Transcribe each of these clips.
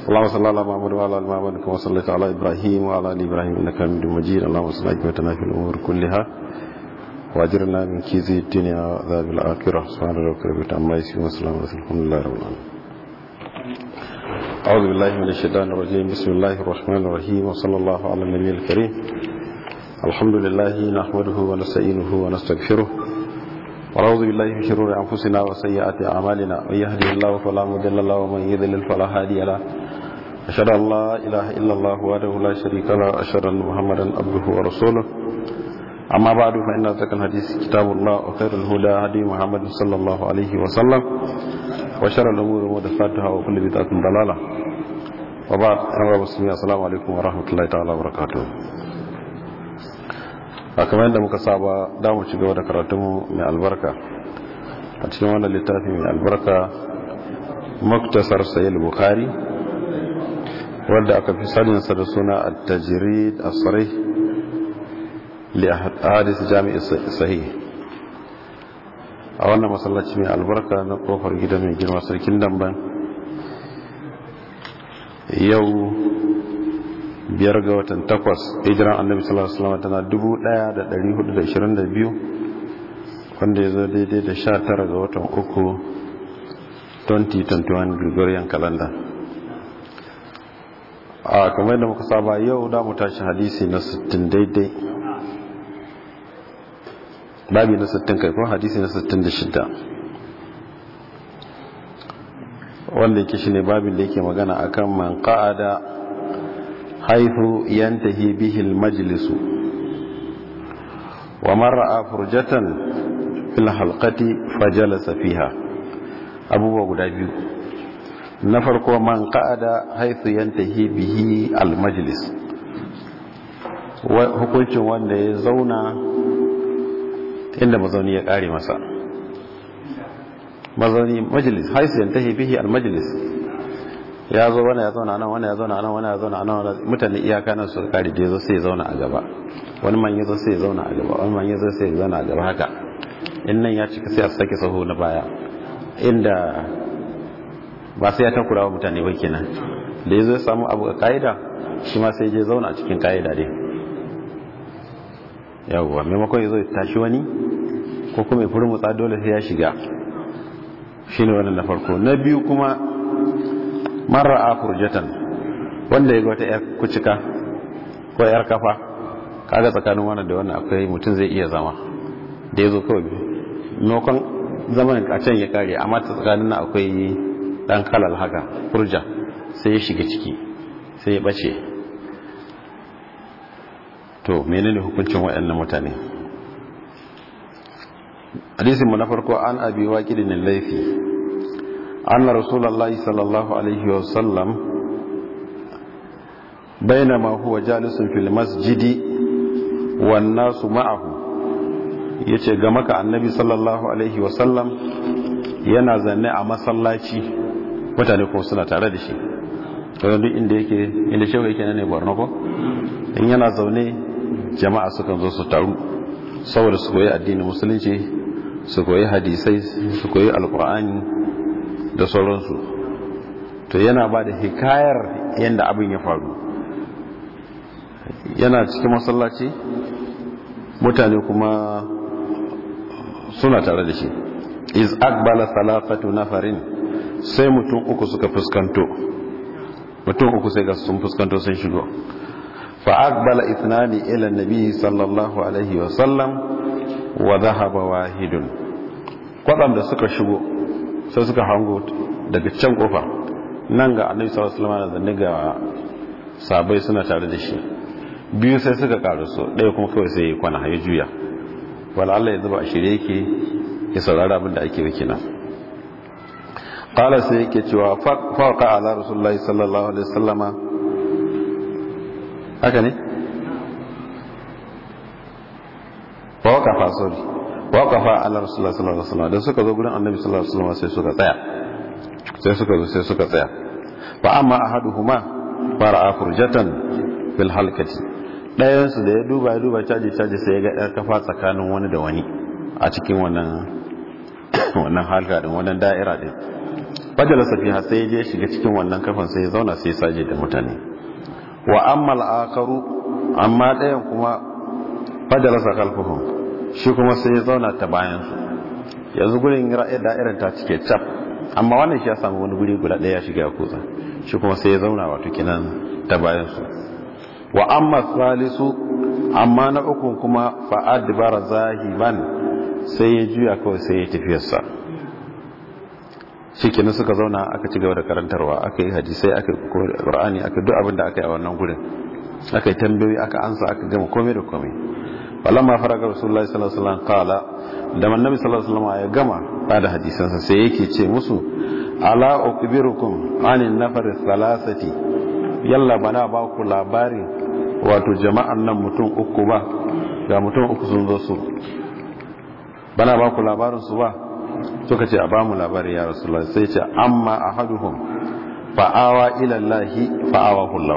اللهم صل على محمد وعلى ال محمد كما صليت على ابراهيم وعلى ال ابراهيم انك حميد مجيد. اللهم صل وسلم في الامور كلها واجرنا من خزي الدنيا وعذاب الاخره. سبحان ربك رب العزه عما يصفون وسلام على الحمد لله رب العالمين. أعوذ بالله من الشيطان الرجيم. بسم الله الرحمن الرحيم وصلى الله على النبي الكريم. الحمد لله نحمده ونستعينه ونستغفره ونعوذ بالله من شرور أنفسنا وسيئات أعمالنا. من يهده الله فلا مضل له ومن يضلل فلا هادي له. أشهد أن لا إله إلا الله وحده لا شريك له. أشهد أن محمدا عبده ورسوله. أما بعد فإن أصدق الحديث كتاب الله وخير الهدى هدي محمد صلى الله عليه وسلم وشر الأمور محدثاتها وكل بدعة ضلالة. وبعد أيها المسلمين السلام عليكم ورحمة الله تعالى وبركاته. kamar yadda muka saba da mu ci gaba da karatunmu mai albarka a cikin wannan littafi mai albarka muktasar sahih bukhari wanda aka fi saninsa da suna at-tajrid as-sarih li ahadith jami' sahih a wannan masallaci mai albarka na kofar gida mai girma sarkin damban. Yau 5 ga watan 8 hijiran annabi sallallahu alaihi wasallam tana 1422 wanda ya zo daidai da 19 ga watan 3 2021 Gregorian calendar. Kamar yadda muka saba yau da mu tashi hadisi na 60 daidai, babi na 60 kai ko hadisi na 66 wanda yake shine babin da yake magana akan man qa'ada حيث ينتهي به المجلس ومن رأى فرجة في الحلقة فجلس فيها. أبو غدابيو نفرق من قعد حيث ينتهي به المجلس hukuncin wanda ya zauna inda mazauni ya kare masa. Mazauni majlis haisu yantahi bihi al-majlis, ya zo wani ya zauna nan, wani ya zauna nan, wani ya zauna nan, mutane iyaka nan su kare da yazo sai ya zauna a gaba, wani man yazo sai ya zauna a gaba, wani man yazo sai ya zauna a gaba haka. In nan ya cika sai a sake saho na baya, inda ba sai ya takura wa mutane ba kenan. Da yazo ya samu abu a kaida shi ma sai je zauna a cikin kaida dai. Yawwa maimakon yazo ya tashi wani ko kuma ya furmutsa dole sai ya shiga. Shine wannan na farko. Na biyu kuma mara a furjatan, wanda ya ga wata yar kucika ko yar kafa, kaga tsakanin wannan da wannan akwai mutum zai iya zama, da ya zo kawai nokon zaman a can ya kare, amma ta tsakanin na akwai dan kalal haka furja, sai ya shiga ciki sai ya bace. To menene hukuncin waɗannan mutane? Hadisin mu na farko an abi waqidin al-laythi أن رسول الله صلى الله عليه وسلم بينما هو جالس في المسجد والناس معه yace ga maka annabi sallallahu alaihi wasallam yana zanne a masallaci, mutane kuma suna tare da shi. to duk inda shehu yake ne Borno ko in yana zaune jama'a sukan zo su taru saboda su koyi addinin musulunci, su koyi hadisai, su koyi alqur'ani da sauransu. To yana ba da hikayar yadda abin ya faru. Yana cikin masallaci, mutane kuma suna tare da shi. Iz aqbala salafatu nafarin, sai mutum uku suka fuskanto, mutum uku sai ga sun fuskanto sun shigo. Fa aqbala ithnani ila nabi sallallahu alaihi wa sallam wa dhahaba wahidun. Kwadam da suka shigo sai suka hango daga can kofa nan ga annabi sallallahu alaihi wasallam zanne ga sabai suna tare da shi. Biyu sai suka karaso, ɗaya kuma kawai sai ya kwana ya juya. Wala Allah ya zuba a shirye yake ya saurara abin da ake yi nan. Qala sai yake cewa faqa ala rasulullahi sallallahu alaihi wasallama, haka ne? Faqa sorry waƙafa ala rasulullah sallallahu alaihi wasallam, da suka zo gurin annabi sallallahu alaihi wasallam sai suka tsaya. Fa amma ahaduhuma fara'a furjatan fil halqati, dayan su da ya duba caji sai ya ga ɗan kafa tsakanin wani da wani a cikin wannan halka din, wannan da'ira din. fajalasa fiha sai ya je shiga cikin wannan kafan sai ya zauna sai ya saje da mutane. Wa ammal akaru amma ɗayan kuma fajalasa khalfuhum shi kuma sai ya zauna ta bayan su. Yanzu gurin da'irar ta cike cap, amma wannan shi ya samu wani guri guda ɗaya ya shiga ya kutsa, shi kuma sai ya zauna wato kinan ta bayan su. Wa amma salisu amma na uku kuma fa'adbara zahiban sai ya juya kawai sai ya tafiyarsa. Shi kenan suka zauna aka ci gaba da karantarwa, aka yi hadisai, aka yi Qur'ani, aka duk abin da aka yi a wannan gurin, aka yi tambayoyi, aka ansa, aka gama komai da komai. Walamma faraga Rasulullahi sallallahu alaihi wasallam qala, da annabi sallallahu alaihi wasallam ya gama da hadisansa sai yake ce musu, ala ukbirukum anin nafar thalathati, yalla bana ba ku labari wato jama'an nan mutum uku ba, ga mutum uku sun zo su, bana ba ku labarin su ba. Suka ce a ba mu labari ya Rasulullah. Sai ce amma ahaduhum fa'awa ila Allah fa'awahu Allah.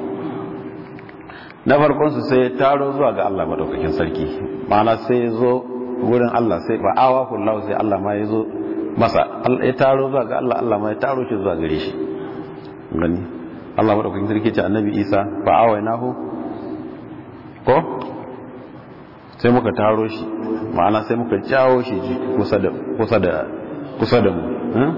Na farkon su sai ya taro zuwa ga Allah madaukakin sarki, ma'ana sai ya zo wurin Allah, sai fa'awahu Allah, sai Allah ma ya zo masa, ya taro zuwa ga Allah, Allah ma ya taro shi zuwa gare shi. Gani Allah madaukakin sarki ce annabi Isa fa'awainahu ko sai muka taro shi, ma'ana sai muka jawo shi kusa da mu.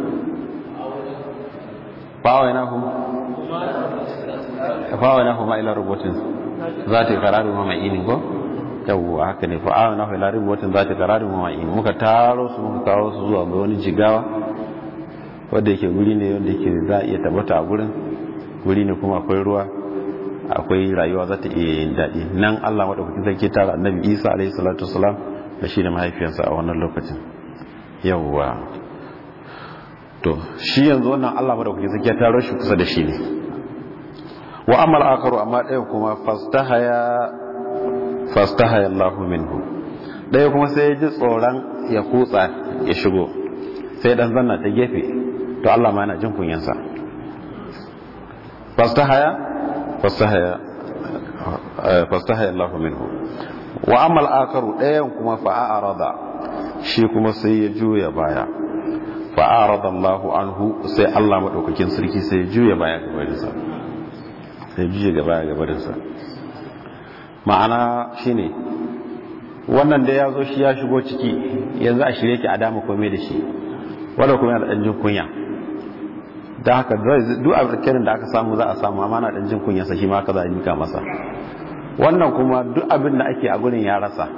Fa'awainahu ma ila rubutin zati qararin wa ma'inin ko yawwa haka ne. Fa'awainahu ila rubutin zati qararin wa ma'inin, muka taro su muka kawo su zuwa ga wani jigawa wanda yake guri ne wanda yake za a iya tabbata a gurin, guri ne kuma akwai ruwa, akwai rayuwa za ta iya yin daɗi. Nan Allah maɗaukakin sarki tara annabi Isa alaihi salatu wasalam da shi da mahaifiyarsa a wannan lokacin. Yawwa to shi yanzu wannan Allah maɗaukakin sarki ya taro shi kusa da shi ne. Wa amal akaru amma ɗaya kuma fastahaya Allahu minhu, ɗaya kuma sai ya ji tsoron ya kutsa ya shigo, sai dan zanna ta gefe, to Allah ma yana jin kunyansa. fastahaya Allah minhu. Wa amal akaru ɗayan kuma fa'arada, shi kuma sai ya juya baya, fa'arada Allah anhu, sai Allah madaukakin sarki sai ya juya baya gabarinsa, ma'ana shine wannan da ya zo shi ya shigo ciki, yanzu a shirye ki a dama komai da shi, wanda kuma yana ɗan jin kunya, da haka duk abin da aka samu za a samu, amma na ɗan jin kunyarsa shi ma ka za a mika masa. Wannan kuma duk abin da ake a gurin ya rasa,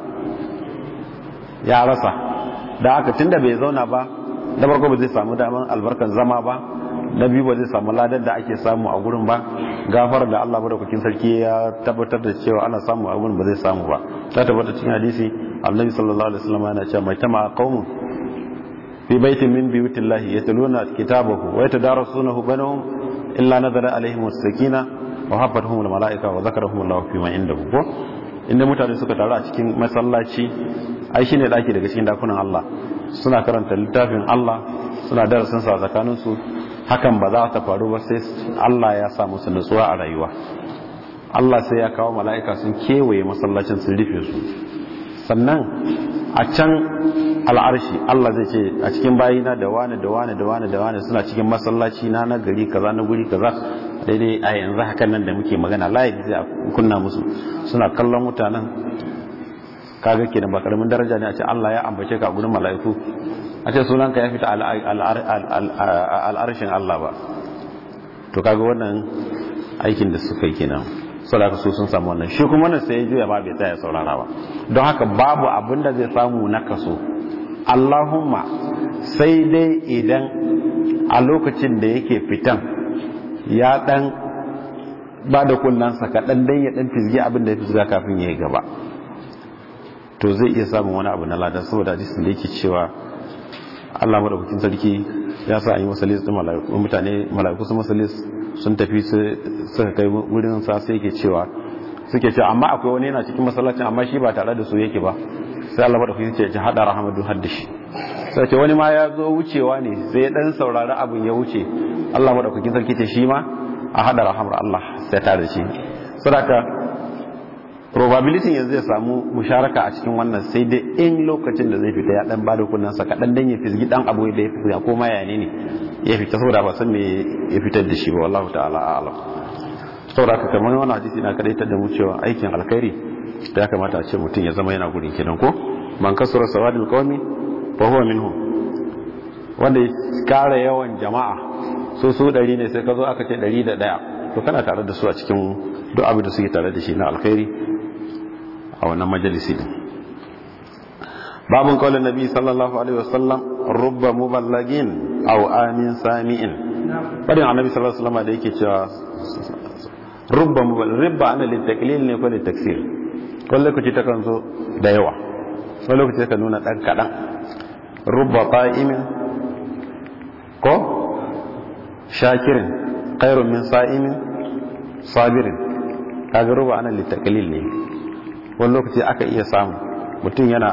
da haka tunda bai zauna ba, na farko ba zai samu daman albarkan zama ba, na biyu ba zai samu ladar da ake samu a gurin ba, gafar da Allah madaukakin sarki ya tabbatar da cewa ana samu a gurin ba zai samu ba. Ta tabbata cikin hadisi Annabi sallallahu alaihi wasallam yana cewa mai tama qaumun fi baitin min buyutillahi yatluna kitabahu wa yatadarasunahu bainahum illa nazara alaihim as-sakina wa haffatuhum al-malaika wa zakarahum Allahu fi ma indahu. Ko inda mutane suka taru a cikin masallaci, ai shine daki daga cikin dakunan Allah, suna karanta littafin Allah, suna darasin sa tsakanin su, hakan ba za ta faru ba sai Allah ya sa musu nutsuwa a rayuwa. Allah sai ya kawo mala'ika sun kewaye masallacin sun rufe su, sannan a can al'arshi Allah zai ce a cikin bayina da wane suna cikin masallaci na gari kaza na guri kaza, daidai a yanzu hakan nan da muke magana layi zai a kunna musu, suna kallon mutanen. Kaga kenan ba karamin daraja ne a ce Allah ya ambace ka a gurin mala'iku, a ce sunanka ya fita al'arshin Allah ba. To kaga wannan aikin da suka yi kenan, saboda su sun samu wannan. Shi kuma wannan sai ya juya ba bai tsaya saurara ba, don haka babu abin da zai samu na kaso, Allahumma sai dai idan a lokacin da yake fitan ya dan ba da kunnansa kaɗan dan ya dan fizgi abin da ya fizga kafin ya yi gaba, to zai iya samun wani abu na ladan, saboda hadisin da yake cewa Allah madaukakin sarki ya sa an yi masalis din mala'iku sun masalis sun tafi suka kai wurin sa, sai yake cewa suke cewa amma akwai wani yana cikin masallacin amma shi ba tare da su yake ba, sai Allah madaukakin sarki ya hada rahmatu haddashi, sai ce wani ma ya zo wucewa ne sai dan saurari abin ya wuce, Allah madaukakin sarki ce shi ma a hada rahmar Allah sai tare shi. Saboda probability yanzu zai samu musharaka a cikin wannan sai dai in lokacin da zai fita ya dan bada kunnansa kadan dan ya fisgi dan abu da ya fita ko ma yane ne ya fita saboda ba san me ya fitar da shi ba wallahi ta'ala a'lam. saboda haka kamar wannan hadisi na kadaitar da mu cewa aikin alkhairi da ya kamata a ce mutum ya zama yana gurin kenan ko man kasura sawadul qawmi fa huwa minhum, wanda ya kara yawan jama'a su 100 ne sai ka zo aka ce 101 to kana tare da su a cikin duk abin da suke tare da shi na alkhairi a wannan majalisi din. babun qaulin nabi sallallahu alaihi wasallam rubba muballagin aw amin sami'in, fadin annabi sallallahu alaihi wasallam da yake cewa rubba muballagin ana litaklil ne ko litaksir, wani lokaci ta kan zo da yawa wani lokaci ta nuna dan kadan. rubba qa'imin ko shakirin khairun min sa'imin sabirin, kaga rubba ana litaklil ne. wani lokaci aka iya samu mutum yana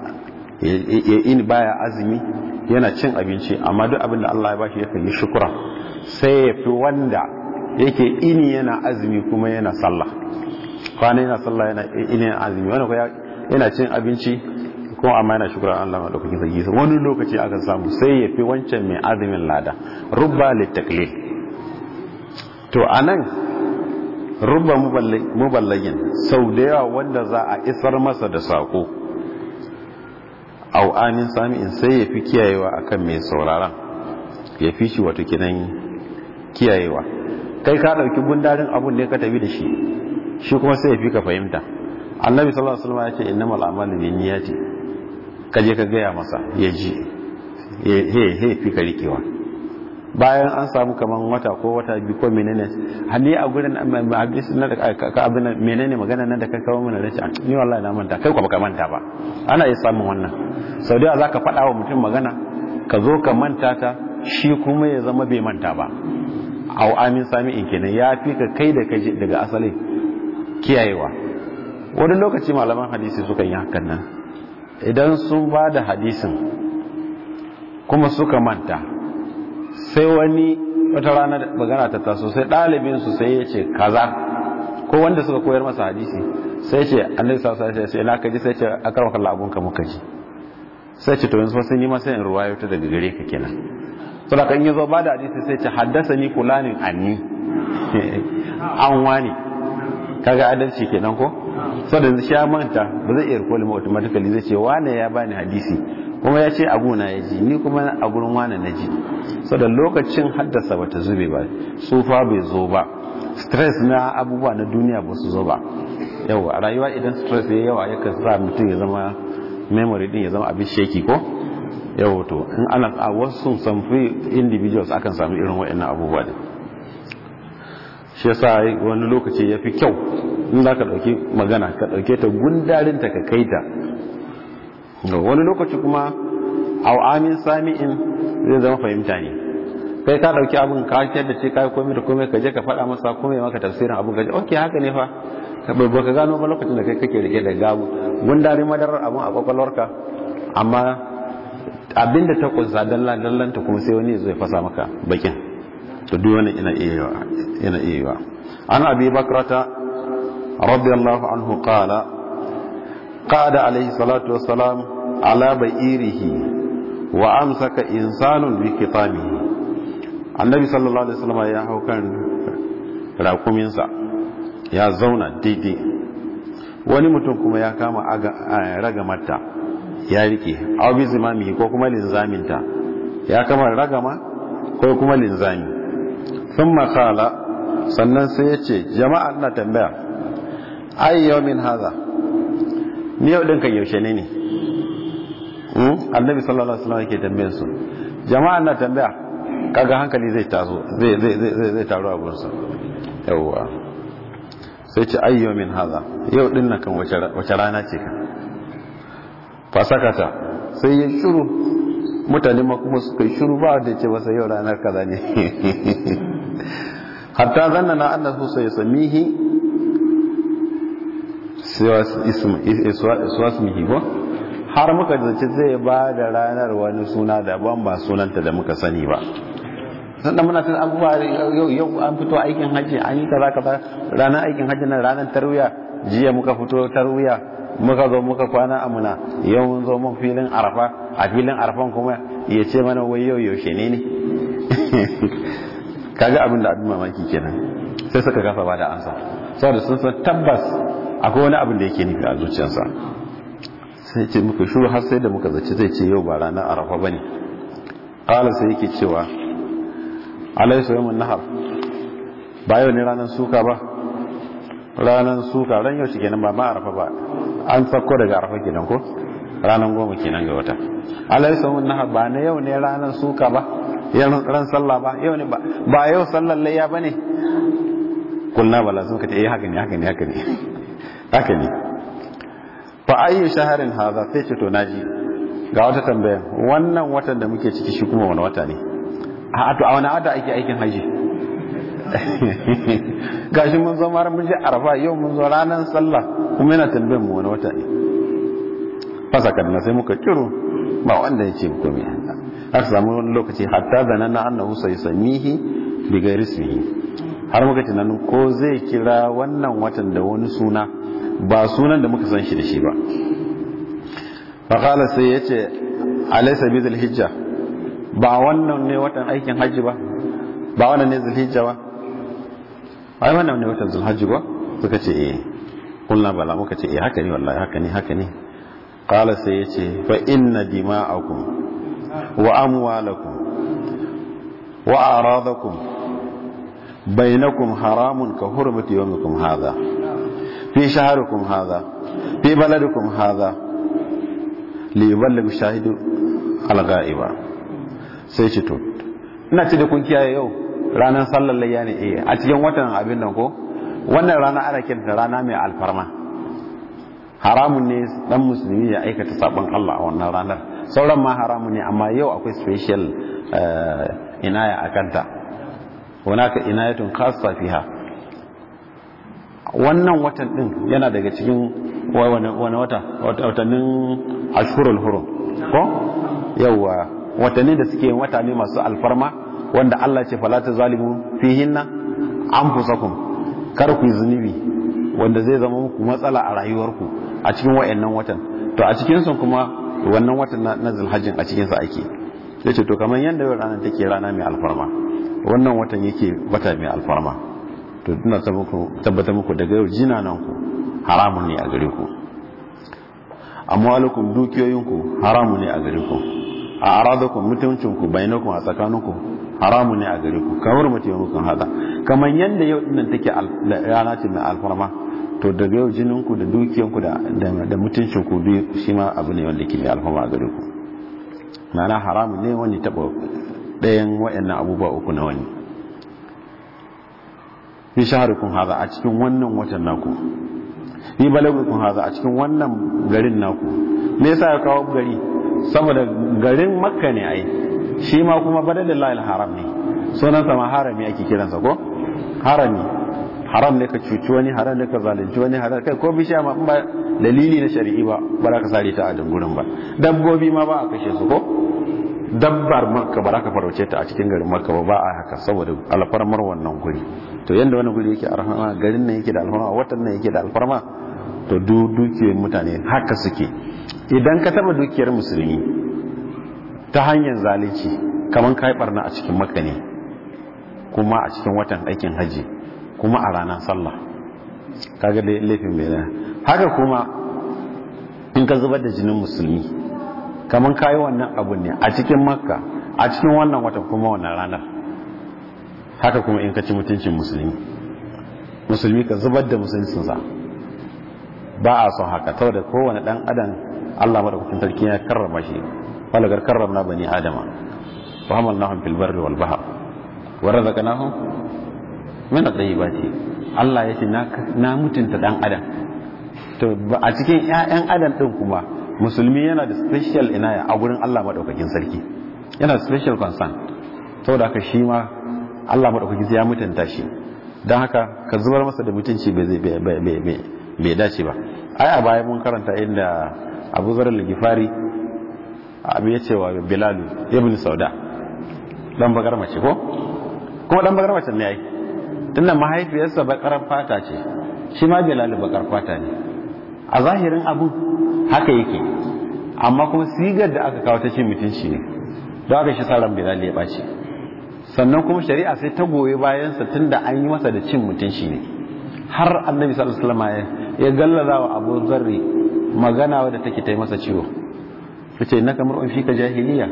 baya azumi yana cin abinci amma duk abin da Allah ya bashi yakan yi shukura, sai ya fi wanda yake ini yana azumi kuma yana sallah, kwana yana sallah yana ini yana azumi, wani kuma yana cin abinci kuma amma yana shukura Allah madaukakin sarki. wani lokaci aka samu sai ya fi wancan mai azumin lada. rubba litaklil. to anan rubba muballagin sau da yawa wanda za a isar masa da sako au amin sami'in sai ya fi kiyayewa akan mai sauraron, ya fi shi wato kinan kiyayewa. kai ka dauki gundarin abun ne ka tafi da shi, shi kuma sai ya fi ka fahimta. annabi sallallahu alaihi wasallam ya ce innamal a'malu binniyati, kaje ka gaya masa ya ji he fi ka rikewa. bayan an samu kaman wata ko wata biyu ko menene hani a gurin hadisi na ka abin menene magana nan da ka kawo mana race ni wallahi na manta, kai ko baka manta ba. ana iya samun wannan sau da zaka faɗa wa mutum magana ka zo ka manta ta, shi kuma ya zama bai manta ba. au amin sami'in kenan ya fi ka kai da kaje daga asali kiyayewa. wani lokaci malaman hadisi suka yi hakan nan, idan sun ba da hadisin kuma suka manta sai wani wata rana magana ta taso sai ɗalibinsu sai ya ce kaza, ko wanda suka koyar masa hadisi sai ce annabi sallallahu alaihi wasallam sai na kaji, sai ce akarwa kallah abun ka muka ji, sai ce to yanzu sai ni ma sai in ruwayo ta daga gare ka kenan. saboda kan yazo ba da hadisi sai ce haddasani fulanin anni an wani, kaga adalci kenan ko. saboda shi ya manta ba zai iya rikoli automatically zai ce wane ya bani hadisi kuma ya ce aguna ya ji, ni kuma a gurin wane na ji. saboda lokacin haddasa bata zube ba, tsufa bai zo ba, stress na abubuwa na duniya ba su zo ba. yawa a rayuwa idan stress ya yawa yakan sa mutum ya zama memory din ya zama abin sheki ko. yawa to in ana a wasu samfi individuals akan samu irin waɗannan abubuwa ne. shi yasa wani lokaci ya fi kyau in za ka ɗauki magana ka ɗauke ta gundarinta ka kai ta. wani lokaci kuma au amin sami'in zai zama fahimta ne, kai ka ɗauki abin ka da ce kai komai da komai ka je ka faɗa masa komai maka tafsirin abin ka je ok haka ne fa ba ka gano ba lokacin da kai kake rike da gabu gundarin madarar abin a kwakwalwarka, amma abinda ta kunsa dallanta kuma sai wani zai fasa maka bakin. to duk wannan ina iya yiwa. an abi bakrata radiyallahu anhu qala qada alayhi salatu wassalam ala ba'irihi wa amsaka insanun bi kitamihi. annabi sallallahu alaihi wasallam ya hau kan rakuminsa ya zauna daidai, wani mutum kuma ya kama ragamarta ya rike, aw bi zimamihi ko kuma linzaminta ya kama ragama ko kuma linzami. thumma qala, sannan sai ya ce jama'a ina tambaya ay yawmin hadha, ni yau din kan yaushe ne annabi sallallahu alaihi wasallam yake tambayar su. jama'a ina tambaya, kaga hankali zai taso zai taru a gurinsa. yawa sai ce ay yawmin hadha, yau din nan kan wace rana ce kan. fasakata sai ya shiru, mutane ma kuma suka yi shiru ba da ce masa yau ranar kaza ne. hatta zanna na annahu sai samihi iswasmihi ko, har muka zace zai ba da ranar wani suna daban ba sunanta da muka sani ba. sannan muna tun abubuwa yau an fito aikin hajji an yi kaza ranar aikin hajji nan ranar tarwiya jiya muka fito tarwiya muka zo muka kwana a Muna yau mun zo mun filin Arafa a filin Arafan kuma ya ce mana wai yau yaushe ne kaga abin da abin mamaki kenan sai suka kasa ba da ansa saboda sun san tabbas akwai wani abin da yake nufi a zuciyarsa sai ce muka shuru har sai da muka zaci zai ce yau ba ranar Arafa bane qala sai yake cewa alaysa yawmun nahar ba yau ne ranar suka ba ranar suka ran yau shi kenan ba ma Arafa ba an sako daga Arafa kenan ko ranar 10 kenan ga wata alaysa yawmun nahar ba ne yau ne ranar suka ba ran sallah ba yau ne ba yau sallar layya bane kulna bala sun kace haka ne fa ayyu shaharin hadha sai ce to naji ga wata tambaya wannan watan da muke ciki shi kuma wani wata ne a to a wani wata ake aikin haji gashi mun zo mara mun je Arafa yau mun zo ranar sallah kuma yana tambayar mu wani wata ne fasakan na sai muka kiro ba wanda ya ce komai aka samu wani lokaci hatta zanana annahu sayasmihi bi ghairi ismihi har muka tunanin ko zai kira wannan watan da wani suna ba sunan da muka san shi da shi ba faqala sai yace alaysa bi zulhijja ba wannan ne watan aikin haji ba wannan ne zulhijja ba ai wannan ne watan zulhajji ba suka ce kulna bala muka ce haka ne wallahi haka ne qala sai yace fa inna dima'akum wa amwalakum wa aradakum bainakum haramun ka hurmati yawmikum hadha fi shahrikum hadha fi baladikum hadha li yuballigh shahidu al-ghaiba sai ce to ina ce da kun kiyaye yau ranar sallar layya ne a cikin watan abin nan ko wannan rana ana kiranta rana mai alfarma haramun ne dan musulmi ya aikata sabon Allah a wannan ranar sauran ma haramun ne amma yau akwai special inaya akanta hunaka inayatun khassa fiha wannan watan din yana daga cikin wani watannin ashhurul hurum ko yawa watanni da suke wata ne masu alfarma wanda Allah ce fala ta zalimu fihinna anfusakum kar ku zunubi wanda zai zama muku matsala a rayuwarku a cikin wayannan watan to a cikin sun kuma wannan watan na Zulhajjin a cikin sa ake yace to kamar yanda yau ranar take rana mai alfarma wannan watan yake wata mai alfarma to ina tabbata muku daga yau jinanan ku haramun ne a gare ku amwalukum dukiyoyinku haramun ne a gare ku a aradakum mutuncinku bainakum a tsakaninku haramu ne a gare ku kamar mutum yau hada kamar yanda yau dinnan take rana ce mai alfarma to daga yau jininku da dukiyanku da mutuncinku biyu shi ma abu ne wanda ke mai alfarma a gare ku ma'ana haramu ne wani taba ɗayan waɗannan abubuwa uku na wani fi shaharikun hada a cikin wannan watan naku fi balagukun hada a cikin wannan garin naku me yasa ya kawo gari saboda garin Makka ne ai shi ma kuma badalillahi haram ne sunansa ma harami ake kiransa ko harami haram ne ka cuci wani haram ne ka zalunci wani haram kai ko bishiya ma ba dalili na shari'i ba za ka sare ta a dangurin ba dabbobi ma ba a kashe su ko dabbar Makka ba za ka farauce ta a cikin garin Makka ba a haka saboda alfarmar wannan guri to yanda wannan guri yake alfarma garin nan yake da alfarma watan nan yake da alfarma to dukiyar mutane haka suke idan ka taba dukiyar musulmi ta hanyar zalunci kaman kai barna a cikin Makka ne kuma a cikin watan aikin haji kuma a ranar sallah kaga da laifin mai da haka kuma in ka zubar da jinin musulmi kaman kai wannan abun ne a cikin Makka a cikin wannan watan kuma wannan ranar haka kuma in ka ci mutuncin musulmi ka zubar da musuluncinsa ba a son haka saboda kowane dan adam Allah madaukakin sarki ya karrama shi walagar karramna bani adama wa hamalnahum fil barri wal bahr wa razaqnahum min at-tayyibati Allah yace na mutunta dan adam to a cikin ƴaƴan adam din kuma musulmi yana da special inaya a gurin Allah madaukakin sarki yana da special concern saboda haka shi ma Allah madaukakin ya mutunta shi dan haka ka zubar masa da mutunci bai dace ba ai a baya mun karanta inda Abu Zar al-Ghifari abu ya ce wa Bilal ibn Sauda dan bagar mace ko kuma dan bagar mace ne ai tunda mahaifiyarsa bakaran fata ce shi ma Bilal bakar fata ne a zahirin abun haka yake, amma kuma sigar da aka kawo ta ce mutunci ne, don haka shi sa ran Bilal ya ɓaci. Sannan kuma shari'a sai ta goyi bayansa tunda an yi masa da cin mutunci ne, har annabi sallallahu alaihi wasallam ya gallaza wa Abu Zarri magana wadda take ta yi masa ciwo, yace innaka mar'un fika jahiliya.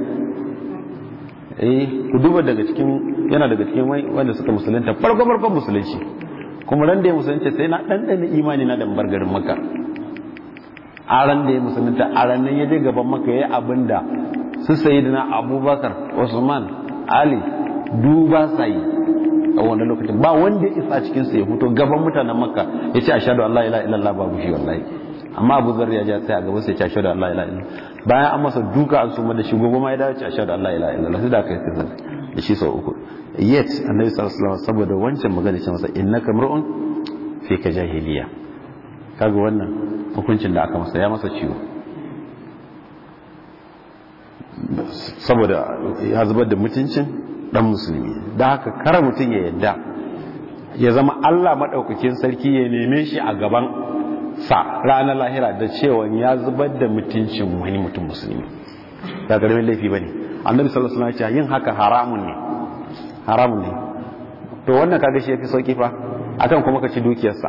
Ku duba yana daga cikin wanda suka musulunta farko musulunci, kuma ran da ya musulunci sai na ɗanɗana imani na da bar garin Makka. A ran da ya musulunta a ran nan ya je gaban Makka yayi abinda su sayyidina Abubakar, Usman, Ali duba sai a wannan lokacin ba wanda ya isa cikin su ya fito gaban mutanen Makka ya ce ashhadu an la ilaha illallah babu shi wallahi. Amma Abu Dharr ya ja sai a gaban sai ya ce ashhadu an la ilaha illallah, bayan an masa duka an suma da shi gobe ma ya dawo ce ashhadu an la ilaha illallah, sai da kai sai da shi sau uku. Yet annabi sallallahu alaihi wasallam saboda wancan magana ce masa innaka mar'un fi ka jahiliya, kaga wannan hukuncin da aka masa ya masa ciwo saboda ya zubar da mutuncin dan musulmi. Da haka kar mutum ya yadda ya zama Allah madaukakin sarki ya neme shi a gaban sa ranar lahira da cewa ya zubar da mutuncin wani mutum musulmi, ba garamin laifi bane. Annabi sallallahu alaihi wasallam ya ce yin haka haramun ne. To wannan kaga shi yafi sauki fa akan kuma ka ci dukiyarsa,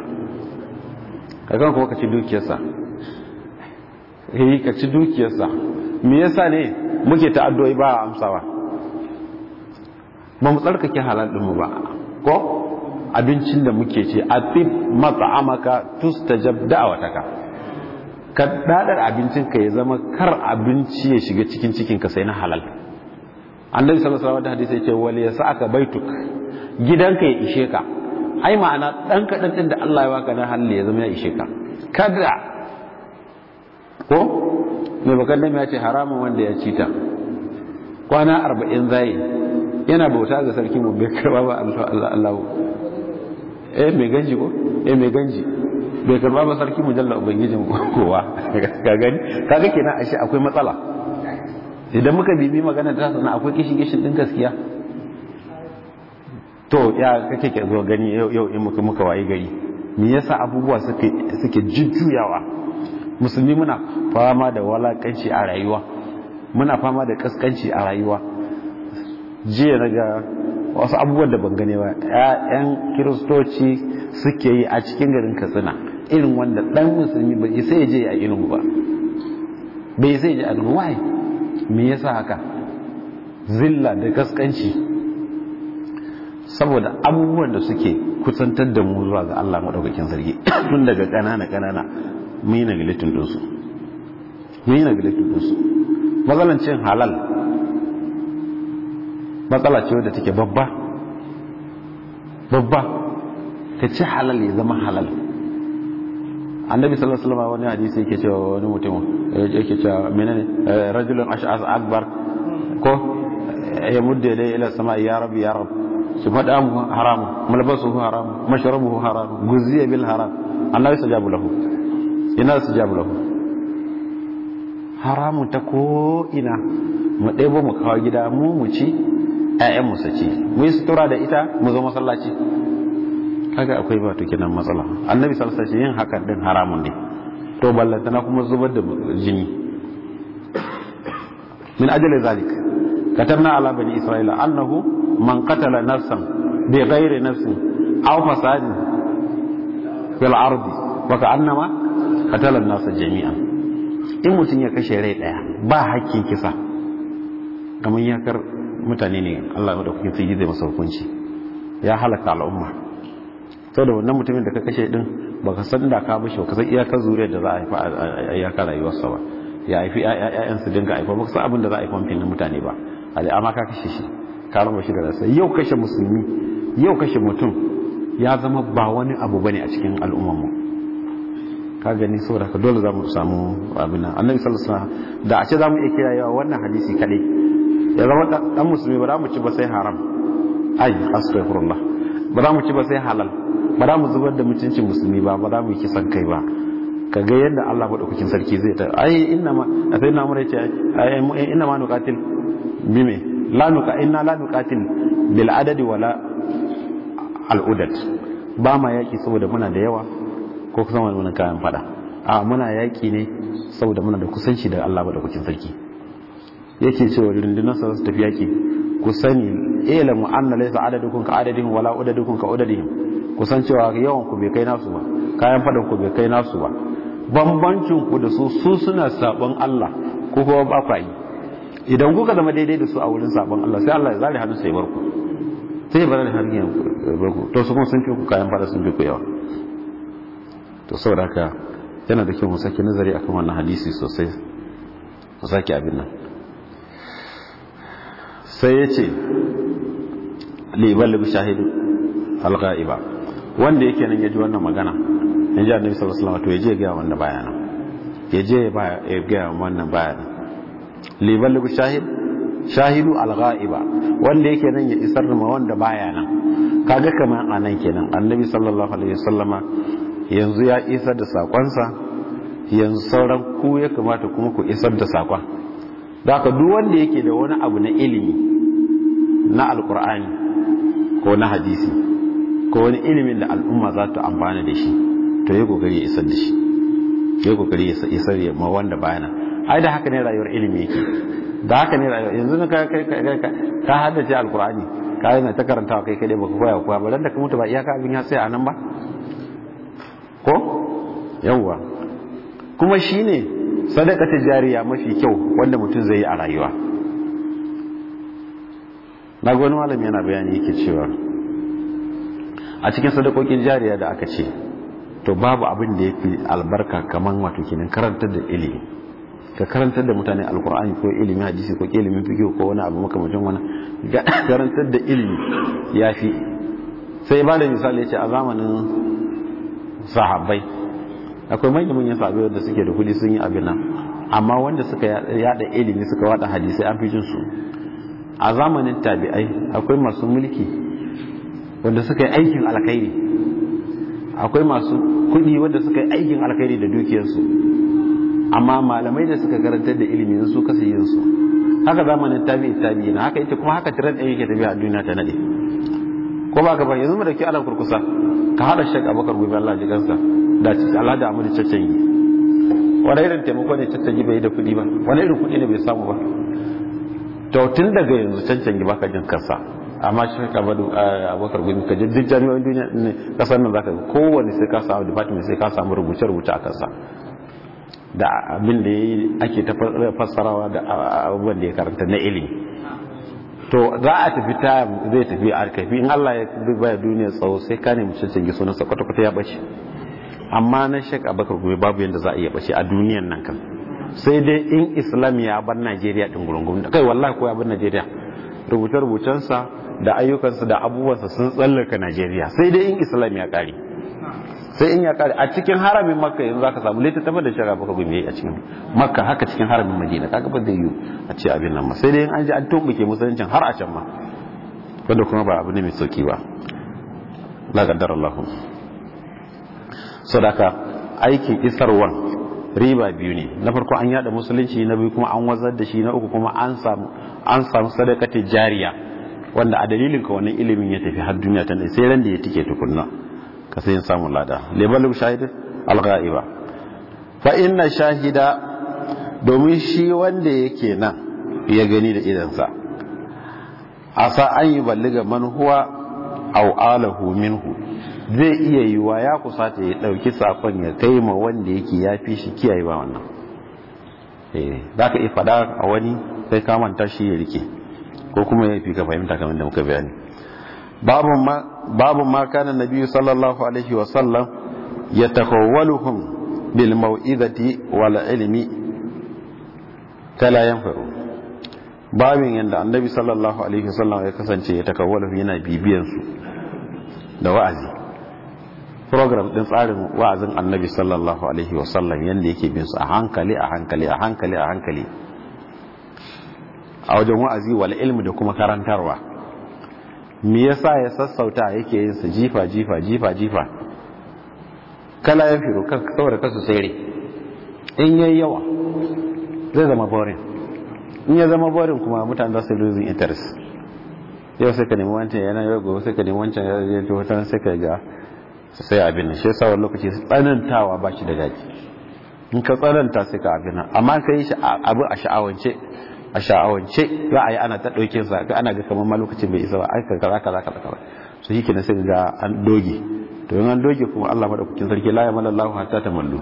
ka ci dukiyarsa. Me yasa ne muke ta'addu'o'i ba amsawa? Ba mu tsarkake halal din mu ba ko abincin da muke ce atib mat'amaka tustajab da'wataka, ka dadar abincin ka ya zama kar abinci ya shiga cikin ka sai na halal. Annabi sallallahu alaihi wasallam hadisi yace wal yasaka baituk, gidanka ya ishe ka. Ai ma'ana dan kadan din da Allah ya baka na halal ya zama ya ishe ka. Kada ko me bakan da ya ce haramun wanda ya ci ta kwana 40 zai yana bauta ga sarki mu bai karba ba Allah mai ganji ko mai ganji bai karba ba sarki mu jalla ubangijin kowa ka gani kaga kenan ashe akwai matsala. Idan muka bibi magana ta sana akwai kishin din gaskiya. To ya kake ke zo gani yau in muka waye gari me yasa abubuwa suke jujjuyawa? Musulmi muna fama da walakanci a rayuwa, muna fama da kaskanci a rayuwa. Jiya naga wasu abubuwan da ban gane ba, ƴaƴan kiristoci suke yi a cikin garin Katsina, irin wanda dan musulmi bai sai je a irin ba, bai sai je a irin. Why? Me yasa haka? Zilla da kaskanci, saboda abubuwan da suke kusantar da mu zuwa ga Allah madaukakin sarki tun daga kanana mun yi neglecting dinsu. Matsalan cin halal matsala ce wadda take babba, ka ci halal ya zama halal. Annabi sallallahu alaihi wasallam wani hadisi yake cewa wani mutum yake cewa menene rajulun ash'as akbar ko ya mudde dai ila sama ya rabbi su fada mu haram, malbasuhu haram, mashrabuhu haram, guziya bil haram. Annabi sajabu lahu, ina sajabu lahu. Haramun ta ko ina mu ɗebo mu kawo gida mu ci, ƴaƴan mu su ci, mu yi sutura da ita mu zo masallaci. Kaga akwai ba to kenan matsala. Annabi sallallahu alaihi wasallam yin hakan din haramun ne. To ballantana kuma zubar da jini. Min ajli zalik katabna ala bani isra'ila annahu man qatala nafsan bi ghairi nafsin aw fasadin fil ardi wa ka'annama qatala an-nasa jami'an. In mutun ya kashe rai daya ba hakkin kisa, kamar yakar mutane ne Allah da kuke sai zai masa hukunci, ya halaka al'umma. To da wannan mutumin da ka kashe din baka san da ka bashi, ka san iyakar zuriyar da za a haifa a iyakar rayuwarsa ba, ya haifi ƴaƴan su dinga haifa, baka san abin da za a haifa mutum mutane ba. Amma ka kashe shi, ka raba shi da rasa. Yau kashe musulmi, yau kashe mutum ya zama ba wani abu bane a cikin al'ummar mu. Ka gani, saboda ka dole za mu samu abin nan. Annabi sallallahu alaihi wasallam da a ce za mu iya kirayewa wannan hadisi kadai ya zama dan musulmi ba za mu ci ba sai haram, ai astaghfirullah, ba za mu ci ba sai halal, ba za mu zubar da mutuncin musulmi ba za mu yi kisan kai ba. Ka ga yadda Allah madaukakin sarki zai ta inna ma yace inna ma nuqatil bime la nuqatil bil adadi wala al udad. Ba ma yaki saboda muna da yawa, ko kusan wani kayan fada a muna yaki ne saboda muna da kusanci da Allah madaukakin sarki yake cewa rundunar sa su tafi yaki ku sani ilamu anna laysa adadukum ka adadihim wala udadukum ka udadihim kusan cewa yawan ku bai kai nasu ba kayan fadan ku bai kai nasu ba bambancin ku da su suna sabon Allah ko kuma ba ku yi idan kuka zama daidai da su a wurin sabon Allah sai Allah ya zare hannun sai barku sai ya bar hannun ya barku to su kuma sun fi ku kayan fada sun fi ku yawa to saboda haka yana da kyau mu sake nazari akan wannan hadisi sosai mu sake abin nan sai ya ce libalib shahidu alghaiba wanda yake nan ya ji wannan magana in ji annabi sallallahu alaihi wasallam to ya je ga wannan bayana ya je ya ga wannan bayana libalib shahidu alghaiba wanda yake nan ya isar ma wanda baya nan kaga kamar anan kenan annabi sallallahu alaihi wasallama yanzu ya isar da sakonsa yanzu sauran ku ya kamata kuma ku isar da sakon da haka duk wanda yake da wani abu na ilimi na alkur'ani ko na hadisi ko wani ilimin da al'umma za ta amfana da shi to ya kokari ya isar da shi ya kokari ya isar ma wanda bayana ai da haka ne rayuwar ilimi yake da haka ne rayuwar yanzu ka haddace alkur'ani ka yana ta karantawa kai kai baka koya koya ba dan da ka mutu ba iyaka abin ya sai anan ba ko yawwa kuma shine sadaka ta jariya mafi kyau wanda mutum zai yi a rayuwa na ga wani malami yana bayani yake cewa a cikin sadakokin jariya da aka ce to babu abin da yafi albarka kaman wato kenan karantar da ilimi ka karantar da mutane alkur'ani ko ilimin hadisi ko ilimin fiqh ko wani abu makamacin wani karantar da ilimi yafi sai ba da misali yace a zamanin sahabbai akwai manyan sahabbai da suke da kudi sun yi abin nan amma wanda suka yada ilimi suka wada hadisi an fi jin su a zamanin tabi'ai akwai masu mulki wanda suka yi aikin alkhairi akwai masu kudi wanda suka yi aikin alkhairi da dukiyarsu amma malamai da suka karantar da ilimi su kasa yin su haka zamanin tabi'i na haka ita kuma haka tiran ɗaya yake tafiya a duniya ta nade ko ba ka ba yanzu mu da ke ala kurkusa ka hada shek abakar gobe Allah ji kansa da Allah da amuri caccangi wani irin taimako ne caccangi bai da kudi ba wani irin kudi ne bai samu ba to tun daga yanzu caccangi ba ka jin kansa amma shek abakar gobe ka ji duk jami'o'in duniya ne kasar nan zaka kowanne sai ka samu department sai ka samu rubuce-rubuce a kansa da abin da ake ta fassarawa da abubuwan da ya karanta na ilimi to za a tafi zai tafi a kafi in Allah ya baya duniya tsawo sai ka nemi cancanci sunansa kwata-kwata ya bace amma na shek abakar gobe babu yadda za a iya bace a duniyan nan kan sai dai in islam ya bar Najeriya din gurungun da kai wallahi ko ya bar Najeriya rubuce-rubucensa da ayyukansa da abubuwansa sun tsallaka Najeriya sai dai in islam ya kare sai in ya kare a cikin haramin makka yanzu zaka samu littattafan da shara baka gumi a cikin makka haka cikin haramin madina kaga ba zai yi a ce abin nan ma sai dai in an ji an tumbuke musuluncin har a can ma wanda kuma ba abu ne mai sauki ba la qaddar Allah sadaka aikin isarwan riba biyu ne na farko an yada musulunci na biyu kuma an wazar da shi na uku kuma an samu sadakati jariya wanda a dalilin ka wannan ilimin ya tafi har duniya ta sai ran da ya tike tukunna ka sai samun lada libalul shahid alghaiba fa inna shahida domin shi wanda yake nan ya gani da idansa asa an yi balliga man huwa aw alahu minhu zai iya yiwa ya kusata ya dauki sakon ya kai ma wanda yake yafi shi kiyayewa wannan zaka iya fada a wani sai ka manta shi ya rike ko kuma ya fi ka fahimta kamar da muka bayani babu ma kana nabi sallallahu alaihi wa sallam yatakawwaluhum bil mau'izati wal ilmi kala yanfaru babin yanda annabi sallallahu alaihi wa sallam ya kasance ya takawwalu yana bibiyan su da wa'azi program din tsarin wa'azin annabi sallallahu alaihi wa sallam yanda yake bin su a hankali a wajen wa'azi wal ilmi da kuma karantarwa me yasa ya sassauta yake yin sa jifa kala ya firo saboda kasu tsere in yayi yawa zai zama boring in ya zama boring kuma mutane za su losing interest yau sai ka nemi wancan yana yau gobe sai ka nemi wancan ya to wata sai ka ga sai abin shi yasa wani lokaci tsanantawa ba shi da daji. In ka tsananta sai ka abin amma ka yi shi abu a sha'awance za a yi ana ta ɗauke sa ana ga kamar ma lokacin bai isa ba aika kaza so shi kenan sai ga an doge to yin an doge kuma Allah madaukakin sarki la yamalla Allah hatta tamallu.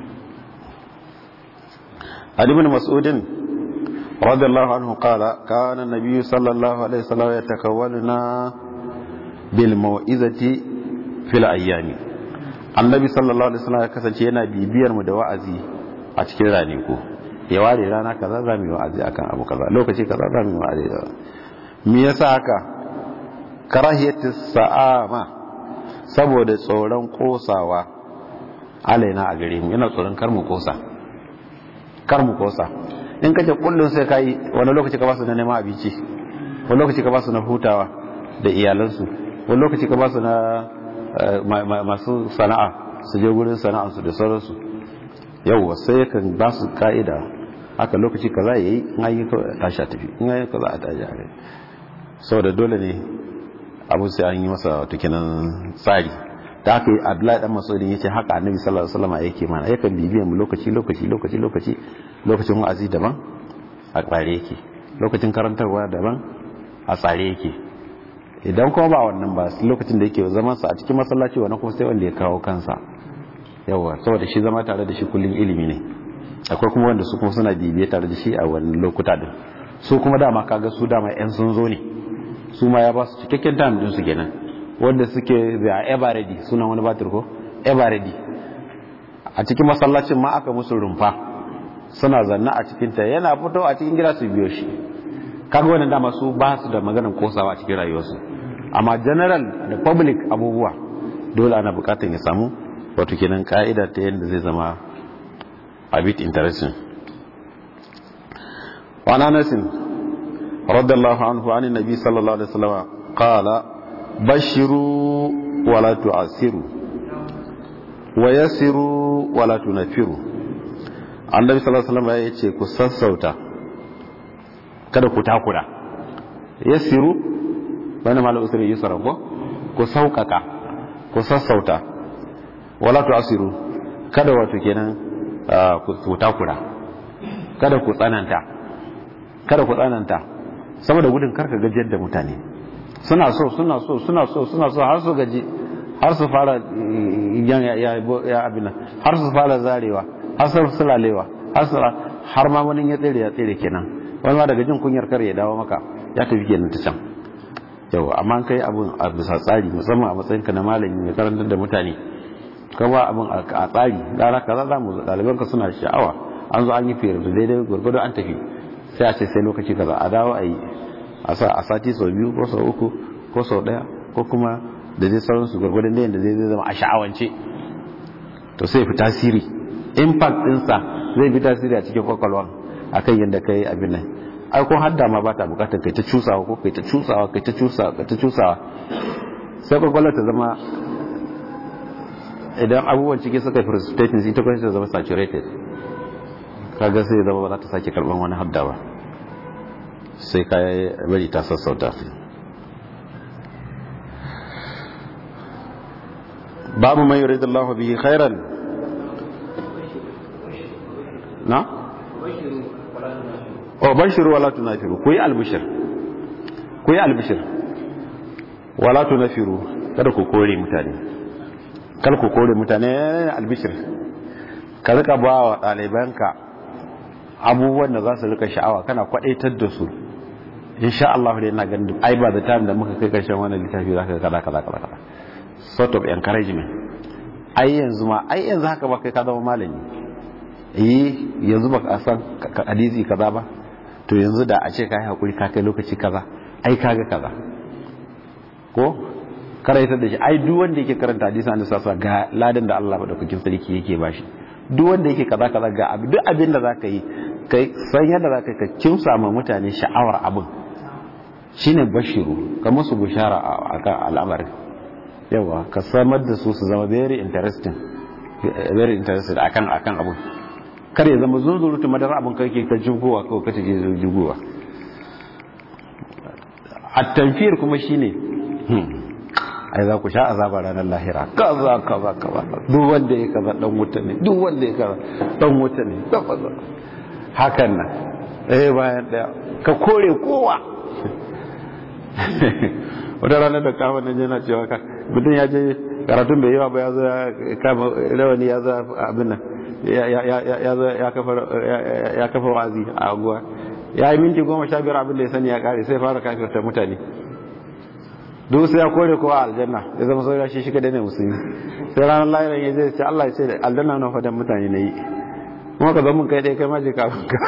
Ali ibn Mas'ud radiyallahu anhu qala kana an-nabiy sallallahu alaihi wasallam yatakawwaluna bil mau'izati fil ayyami. Annabi sallallahu alaihi wasallam ya kasance yana bibiyar mu da wa'azi a cikin ranaku. Ya ware rana kaza za mu yi wa'azi akan abu kaza, lokaci kaza za mu yi wa'azi. Me yasa haka? Karahiyatis sa'ama, saboda tsoron kosawa alaina a gare mu, yana tsoron kar mu kosa. In kace kullun sai kai, wani lokaci ka ba su na neman abinci, wani lokaci ka ba su na hutawa da iyalansu, wani lokaci ka ba su na masu sana'a su je gurin sana'arsu da sauransu. Yawwa sai kan ba su ka'ida haka lokaci kaza yayi, in ayi tashi tafi, in ayi kaza a tashi a saboda dole ne abu sai an yi masa tukinan tsari. Da haka Abdullahi dan Mas'ud yace haka Annabi sallallahu alaihi wasallam yake mana, yakan bibiyan mu lokaci lokacin wa'azi daban a tsare yake, lokacin karantarwa daban a tsare yake. Idan kuma ba wannan ba, lokacin da yake zaman sa a cikin masallaci wannan kuma sai wanda ya kawo kansa. Yawa saboda shi zama tare da shi kullun ilimi ne. Akwai kuma wanda su kuma suna bibiye tare da shi a wannan lokuta din. Su kuma dama kaga su dama yan sun zo ne. Su ma ya ba su cikakken time din su kenan. Wanda suke da ever ready, sunan wani batir ko ever ready. A cikin masallacin ma aka musu rumfa. Suna zanna a cikin ta, yana fito a cikin gida su biyo shi. Kaga wannan dama su ba su da maganar kosawa a cikin rayuwarsu. Amma general da public abubuwa dole ana bukatar ya samu wato kenan ka'ida ta yadda zai zama a bit interesting. Wa Anasin radiyallahu anhu an nabi sallallahu alaihi wasallam qala bashiru wa la tu'asiru wa yassiru wa la tunfiru. Annabi sallallahu alaihi wasallam ya ce ku sassauta kada ku takura. Yassiru bana malu usri yusra ku saukaka ku sassauta, wala tu'asiru kada wato kenan ku takura, kada ku tsananta saboda gudun karka gajiyar da mutane. Suna so har su gaji, har su fara ya abin har su fara zarewa, har su sulalewa, har ma wani ya tsere kenan. Wani ma daga jin kunyar kar ya dawo maka ya tafi kenan ta can. Yawa amma kai abun a bisa tsari, musamman a matsayinka na malami mai karantar da mutane, ka ba abun a tsari. Rana kaza za mu ɗalibanka suna sha'awa, an zo an yi fere da daidai gwargwado an tafi, sai a ce sai lokaci kaza a dawo a yi a sati sau 2 ko sau 3 ko sau 1 ko kuma da zai sauransu gwargwadon da yadda zai zama a sha'awance, to sai fi tasiri, impact ɗinsa zai fi tasiri a cikin kwakwalwa a kan yadda ka yi abin nan. Ai ko hadda ma ba ta bukatar kai ta cusawa ko kai ta cusawa sai kwakwalwa ta zama, idan abubuwan ciki suka frustrating ita kwanci ta zama saturated, kaga sai zama ba za ta sake karban wani hadda ba, sai ka bari ta sassauta. babu man yuridullahu bihi khairan na bashiru wala tunafiru, ku yi albishir wala tunafiru, kada ku kore mutane albishir. Ka rika ba wa ɗalibanka abubuwan da za su rika sha'awa, kana kwadaitar da su. Insha Allah dai ina ganin ai ba da time da muka kai karshen wannan littafi zaka kaza sort of encouragement. Ai yanzu haka ba kai ka zama malami, yanzu ba ka san hadisi kaza ba, to yanzu da a ce kai hakuri ka kai lokaci kaza, ai kaga kaza ko karaitar da shi. Ai duk wanda yake karanta hadisi an sasa ga ladan da Allah madaukakin sarki yake bashi. Duk wanda yake kaza ga duk abin da zaka yi kai san yadda zaka ka kimsa ma mutane sha'awar abin, shine bashiru, ka musu bushara akan al'amarin. Yawa ka samar da su zama very interested akan abin, kar ya zama zunzurutu madara abin kake ka jugowa ko kace jugowa. At-tanfir kuma shine ai za ku sha azaba ranar lahira kaza duk wanda ya kaza dan wuta ne duk wanda ya kaza dan wuta ne hakan nan bayan daya ka kore kowa. Wata ranar da kama nan yana cewa ka mutum ya je karatun bai yawa ba ya zo ya kama rawani ya zo abin nan ya kafa wazi a aguwa ya yi minti 15 abin da ya sani ya kare sai fara kafirta mutane duk sai ya kore kowa aljanna ya zama saura shi shiga da ne musulmi sai ranar lahiran ya zai ce Allah ya ce aljanna na fadan mutane na yi kuma ka zama kai ɗaya kai maji kafin ka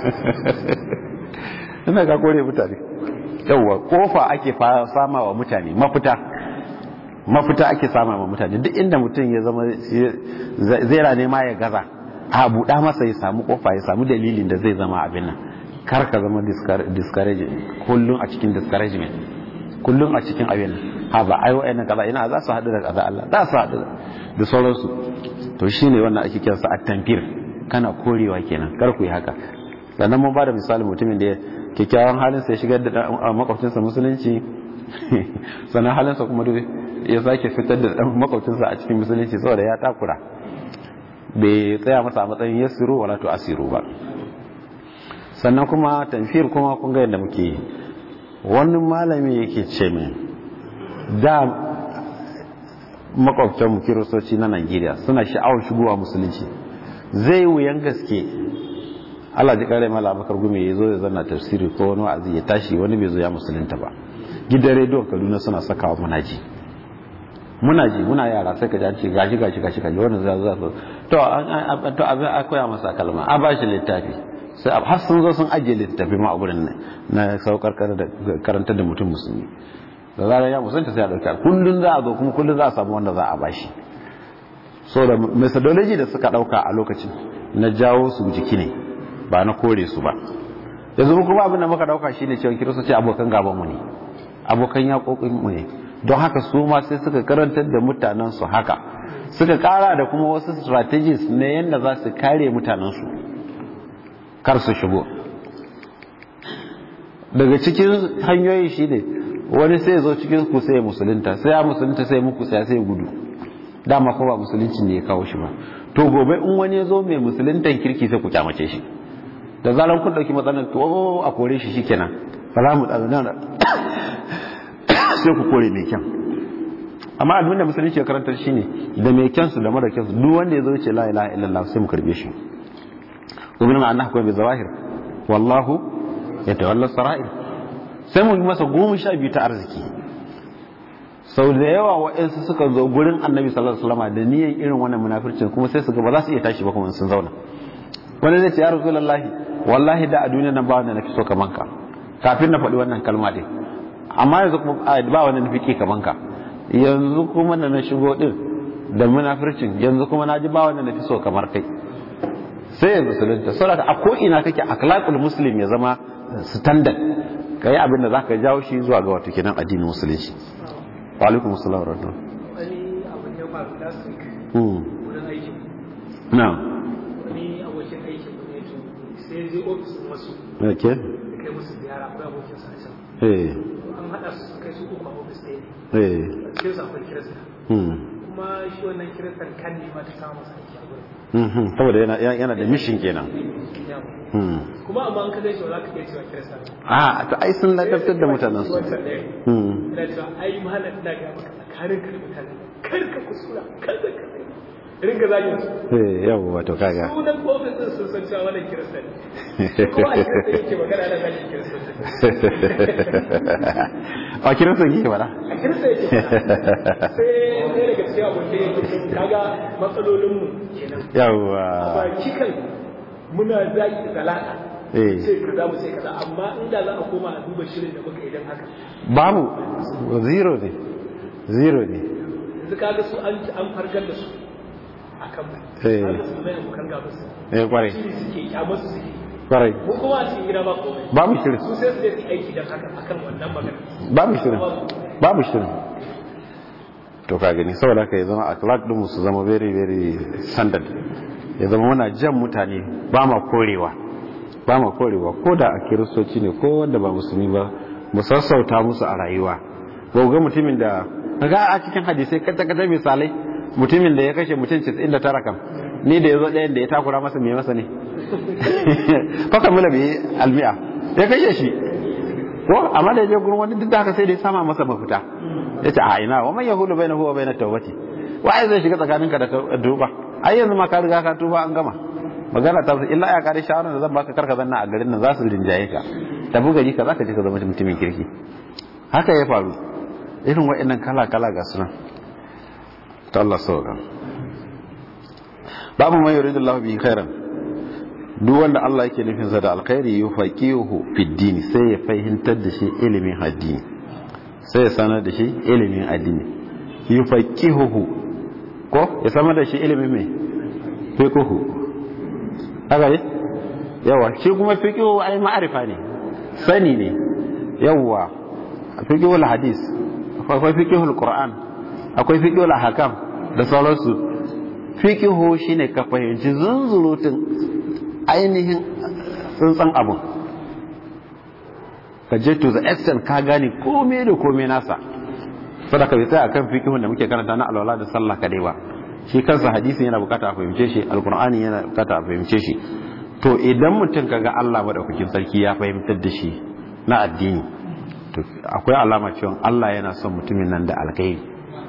ina ka kore mutane yawwa kofa ake sama wa mutane mafita ake sama wa mutane duk inda mutum ya zama zai nema ya gaza a buɗa masa ya samu kofa ya samu dalilin da zai zama abin nan kar ka zama discouragement kullum a cikin discouragement kullum a cikin abin ha ba ai wa'annan kaza ina za su haɗu da kaza Allah za su haɗu da sauransu to shine wannan ake kiransa at-tanfir kana korewa kenan kar ku yi haka. Sannan mun ba da misali mutumin da kyakkyawan halin sa ya shigar da makwabcinsa musulunci sannan halinsa kuma ya sake fitar da makwabcinsa a cikin musulunci saboda ya takura bai tsaya masa a matsayin yasiru wala to asiru ba. Sannan kuma tanfir kuma kun ga yadda muke wani malami yake ce min da makwabtanmu kiristoci na Najeriya suna sha'awar shigowa musulunci zai wuyan gaske Allah ji kare mala Abubakar Gumi ya zo ya zanna tafsiri ko wani wa'azi ya tashi wani bai zo ya musulunta ba. Gidan rediyon Kaduna suna sakawa muna ji muna yara sai ka ji an ce gashi wannan za to abin akwai masa kalma a bashi littafi sai har sun zo sun ajiye littafi ma a gurin na saukar karanta da mutum musulmi da zarar ya musulunta sai a dauka kullun za a zo kuma kullun za a samu wanda za a bashi. So da methodology da suka dauka a lokacin na jawo su jiki ne ba na kore su ba. Yanzu kuma abin da muka dauka shine cewa kiristoci abokan gaban mu ne abokan yakokin mu ne don haka su ma sai suka karantar da mutanen su haka suka kara da kuma wasu strategies ne yanda za su kare mutanen su kar su shigo. Daga cikin hanyoyi shine wani sai ya zo cikin ku sai ya musulunta sai ya musulunta sai muku sai ya gudu dama ko ba musulunci ne ya kawo shi ba to gobe in wani ya zo mai musuluntan kirki sai ku kyamace shi da zaran kun dauki matsalar to a kore shi shikenan ba za mu tsazana sai ku kore mai kyan. Amma abin da musulunci ya karantar shine da mai kyan su da mara kyan su duk wanda ya zo ce la ilaha illallah sai mu karbe shi. Ubina annahu kuma bi zawahir wallahu yatawalla sarair sai mu yi masa 12 ta arziki. Sau da yawa wa'ansu suka zo gurin annabi sallallahu alaihi wasallam da niyyar irin wannan munafircin kuma sai su ga ba za su iya tashi ba kuma sun zauna. Wani zai ce ya rasulullahi wallahi da a duniya nan ba wanda nake so kaman ka kafin na faɗi wannan kalma din amma yanzu kuma ba wanda nake kaman ka yanzu kuma da na shigo din da munafircin yanzu kuma naji ba wanda nake so kamar kai sai yanzu musulunta saboda a ko ina kake akhlaqul muslim ya zama standard kai abin da zaka jawo shi zuwa ga wato kenan addinin musulunci. Wa alaikum assalam wa rahmatullah. Wani abin ya faru last week wurin aikin na'am wani abokin aikin mu ne to sai zai ofis din wasu okay kai musu ziyara ko abokin sa can an hada su kai su uku a ofis ɗaya sai su akwai kirista kuma shi wannan kiristan kan ne ma ta samu masa aiki a gurin saboda yana da mission kenan kuma amma an ka gaishe za ka iya cewa kirista to ai sun ladabtar da mutanen su ina cewa ai mahalar da ga maka tsakanin ka da mutane kar ka kusura kar ka ringa zagin su yawa wato kaga sunan ofis din sun san cewa wannan kirista ne ko a kirista yake magana da zagin kirista a kirista yake bada a kirista yake bada sai ne daga cikin abokin yake kaga matsalolin mu kenan yawa ba kikan muna zaki talaka sai kaza mu sai kaza amma inda za a koma a duba shirin da muka idan haka babu zero ne yanzu kaga su an fargar da su akan mu kaga su mai abokan gaba su kwarai shi suke kyamar su suke kwarai mu kuma a cikin gida ba komai babu shirin su sai su je su aiki dan haka akan wannan magana babu shirin to ka gani saboda haka ya zama akhlaq din mu su zama very very standard ya zama muna jan mutane ba ma korewa ko da a kiristoci ne ko wanda ba musulmi ba mu sassauta musu a rayuwa ba ga mutumin da kaga a cikin hadisi kata misalai mutumin da ya kashe mutum 99 kam ni da yazo ɗayan da ya takura masa me masa ne faka mula bi almi'a ya kashe shi ko amma da ya je gurin wani duk da haka sai da ya sama masa mafita yace a ina wa man yahulu bainahu wa bainat tawbati wa ai zai shiga tsakaninka da tuba ai yanzu ma ka riga ka tuba an gama magana ta illa ya kare shawaran da zan baka karka zanna a garin nan za su rinjaye ka tafi gari ka zaka je ka zama mutumin kirki haka ya faru irin wa'annan kala ga sunan ta Allah sauka babu mai yuridullahu bihi khairan duk wanda Allah yake nufin sa da alkhairi yufaqihu fi din sai ya fahimtar da shi ilimin addini sai ya sanar da shi ilimin addini yufaqihu ko ya sanar da shi ilimin me fiqhu haka ne yawa shi kuma fiqhu ai ma'arifa ne sani ne yawa fiqhu al-hadis akwai fiqhu al-qur'an akwai fiqhu al-ahkam da sauransu fiqhu shine ka fahimci zunzurutun ainihin tsantsan abu ka je to the extent ka gane komai da komai nasa sadaka bai tsaya akan fiqhun da muke karanta na alwala da sallah kadai ba shi kansa hadisin yana bukata a fahimce shi alqur'ani yana bukata a fahimce shi to idan mutum kaga Allah madaukakin sarki ya fahimtar da shi na addini to akwai alama cewa Allah yana son mutumin nan da alkhairi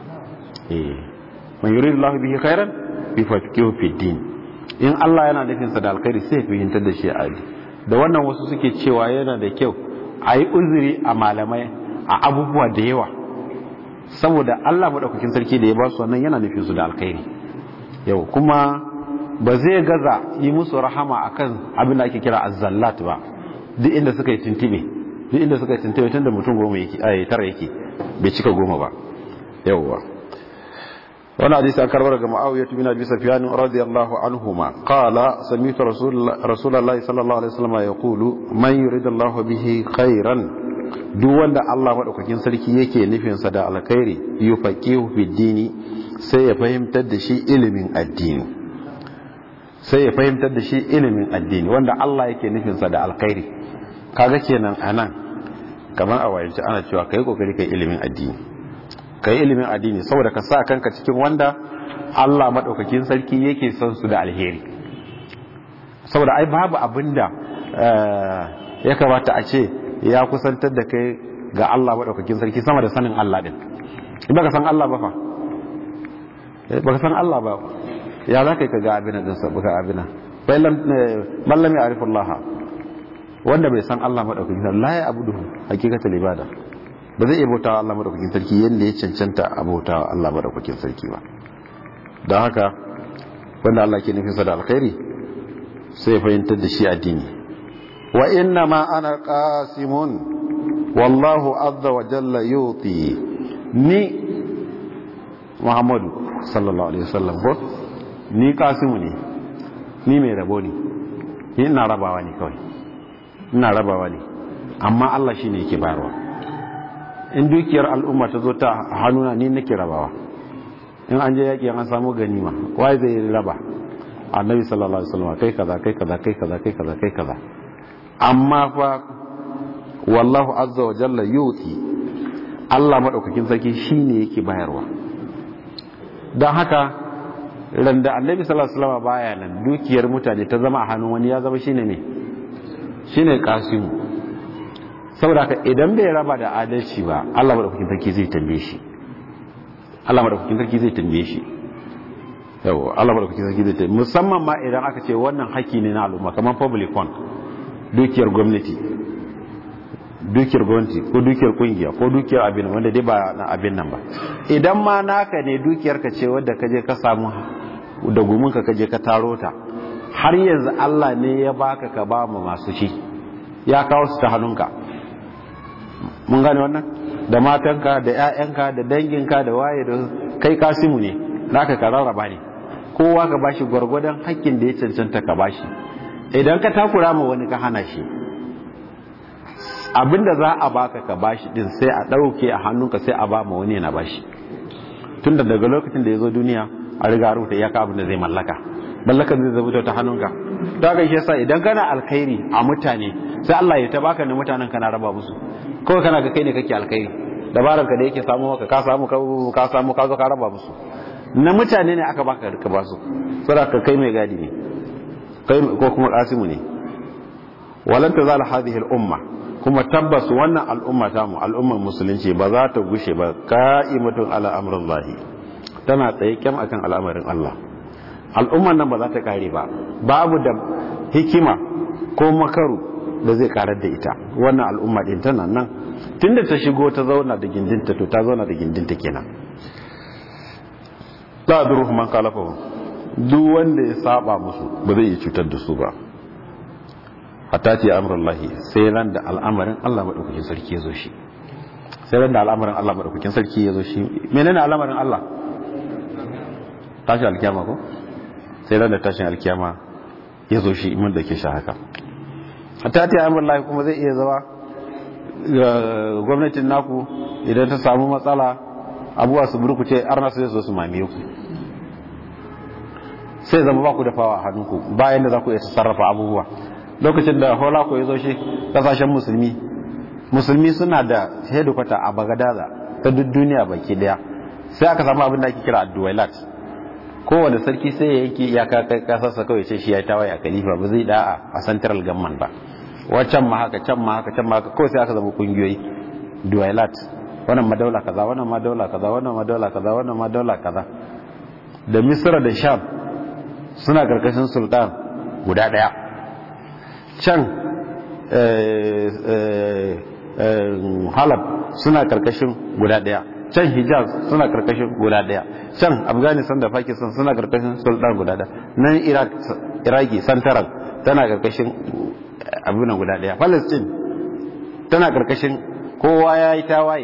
man yuridullahu bihi khairan yufaqihu fi din in Allah yana nufin sa da alkhairi sai ya fahimtar da shi a addini da wannan wasu suke cewa yana da kyau a yi uzuri a malamai a abubuwa da yawa saboda Allah madaukakin sarki da ya ba su wannan yana nufin su da alkhairi yau kuma ba zai gaza yi musu rahama akan abin da ake kira azzallat ba duk inda suka yi tuntube tun da mutum 10 yake tara yake bai cika 10 ba yawwa wannan hadisi an karbar daga Muawiyah bin Abi Sufyan radiyallahu anhuma qala sami'tu rasulullahi sallallahu alaihi wasallam yaqulu man yuridullahu bihi khairan duk wanda Allah madaukakin sarki yake nufin sa da alkhairi yufaqihu fi dini sai ya fahimtar da shi ilimin addini wanda Allah yake nufin sa da alkhairi kaga kenan anan kamar a wayance ana cewa kai kokari kai ilimin addini saboda ka sa kanka cikin wanda Allah madaukakin sarki yake son su da alheri saboda ai babu abinda ya kamata a ce ya kusantar da kai ga Allah madaukakin sarki sama da sanin Allah din in baka san Allah ba fa baka san Allah ba ya za ka ga abin din sa baka abina fa man lam ya'rifu Allah wanda bai san Allah madaukakin sarki la ya abuduhu hakikatul ibada ba zai iya bautawa Allah madaukakin sarki yanda ya cancanta a bautawa Allah madaukakin sarki ba don haka wanda Allah ke nufin sa da alkhairi sai fahimtar da shi addini wa inna ma ana qasimun wallahu azza wa jalla yuti ni Muhammadu sallallahu alaihi wasallam ko ni qasimu ne ni mai rabo ne ni ina rabawa ne amma Allah shine yake bayarwa in dukiyar al'umma ta zo ta hannuna ni nake rabawa in an je yaki an samu ganima wai zai raba annabi sallallahu alaihi wasallam kai kaza amma fa wallahu azza wa jalla yuti Allah madaukakin sarki shine yake bayarwa dan haka randa annabi sallallahu alaihi wasallam baya nan dukiyar mutane ta zama a hannun wani ya zama shine ne shine kasimu saboda haka idan bai raba da adalci ba Allah madaukakin sarki zai tambaye shi yawa Allah madaukakin sarki zai tambaye musamman ma idan aka ce wannan haƙƙi ne na al'umma kamar public fund dukiyar gwamnati ko dukiyar kungiya ko dukiyar abin wanda dai ba na abin nan ba idan ma naka ne dukiyar ka ce wanda kaje ka samu da gumin ka kaje ka taro ta har yanzu Allah ne ya baka ka ba mu masu shi ya kawo su ta hannunka mun gane wannan da matanka da ƴaƴanka da danginka da waye da kai kasimu ne naka ka rarraba ne kowa ka bashi gwargwadon hakkin da ya cancanta ka bashi idan ka takura ma wani ka hana shi abinda za a baka ka bashi din sai a dauke a hannunka sai a ba ma wani yana bashi tunda daga lokacin da ya zo duniya a riga rubuta iyaka abin da zai mallaka zai zabuta ta hannunka don haka shi yasa idan kana alkhairi a mutane sai Allah ya ta baka ne mutanen kana raba musu kawai kana ga kai ne kake alkhairi dabaran ka da yake samu maka ka samu ka zo ka raba musu. Na mutane ne aka baka ka ba su, saboda ka kai mai gadi ne, kai ko kuma qasimu ne. walan tazal hadhihi al-umma, kuma tabbas wannan al'umma ta mu al'ummar musulunci ba za ta gushe ba qa'imatun ala amrillahi, tana tsaye kyam akan al'amarin Allah. Al'ummar nan ba za ta kare ba, babu da hikima ko makaru da zai karar da ita. Wannan al'umma din tana nan tunda ta shigo ta zauna da gindinta, to ta zauna da gindinta kenan. la duruhu man khalafahu, duk wanda ya saba musu ba zai cutar da su ba. hatta ta amrullahi, sai ran da al'amarin Allah madaukakin sarki ya zo shi, sai ran da al'amarin Allah madaukakin sarki ya zo shi. Menene al'amarin Allah? Tashi alkiyama ko? Sai ran da tashin alkiyama ya zo shi, mun da ke shi haka. Hatta ta amrullahi kuma zai iya zama gwamnatin naku idan ta samu matsala, abuwa su burkuce arna su zo su mame ku, sai zama ba ku da fawa a hannunku, bayan da za ku iya sarrafa abubuwa. Lokacin da holako ya zo shi kasashen musulmi suna da hedikwata a Bagadaza ta duk duniya baki daya, sai aka samu abin da ake kira addu'ailat. Kowane sarki sai ya yanke iyaka kasarsa kawai ce shi ya tawaye a khalifa, ba zai da'a a central government ba, wacan ma haka can ma haka can ma haka, kawai sai aka zama kungiyoyi du'ailat, wannan ma daula kaza, wannan ma daula kaza, wannan ma daula kaza, wannan ma daula kaza. Da Misra da Sham suna karkashin sultan guda daya, can Halab suna karkashin guda daya, can Hijaz suna karkashin guda daya, can Afghanistan da Pakistan suna karkashin sultan guda daya, nan Iraki Santaral tana karkashin abunan guda daya, Palestine tana karkashin, kowa ya yi tawaye.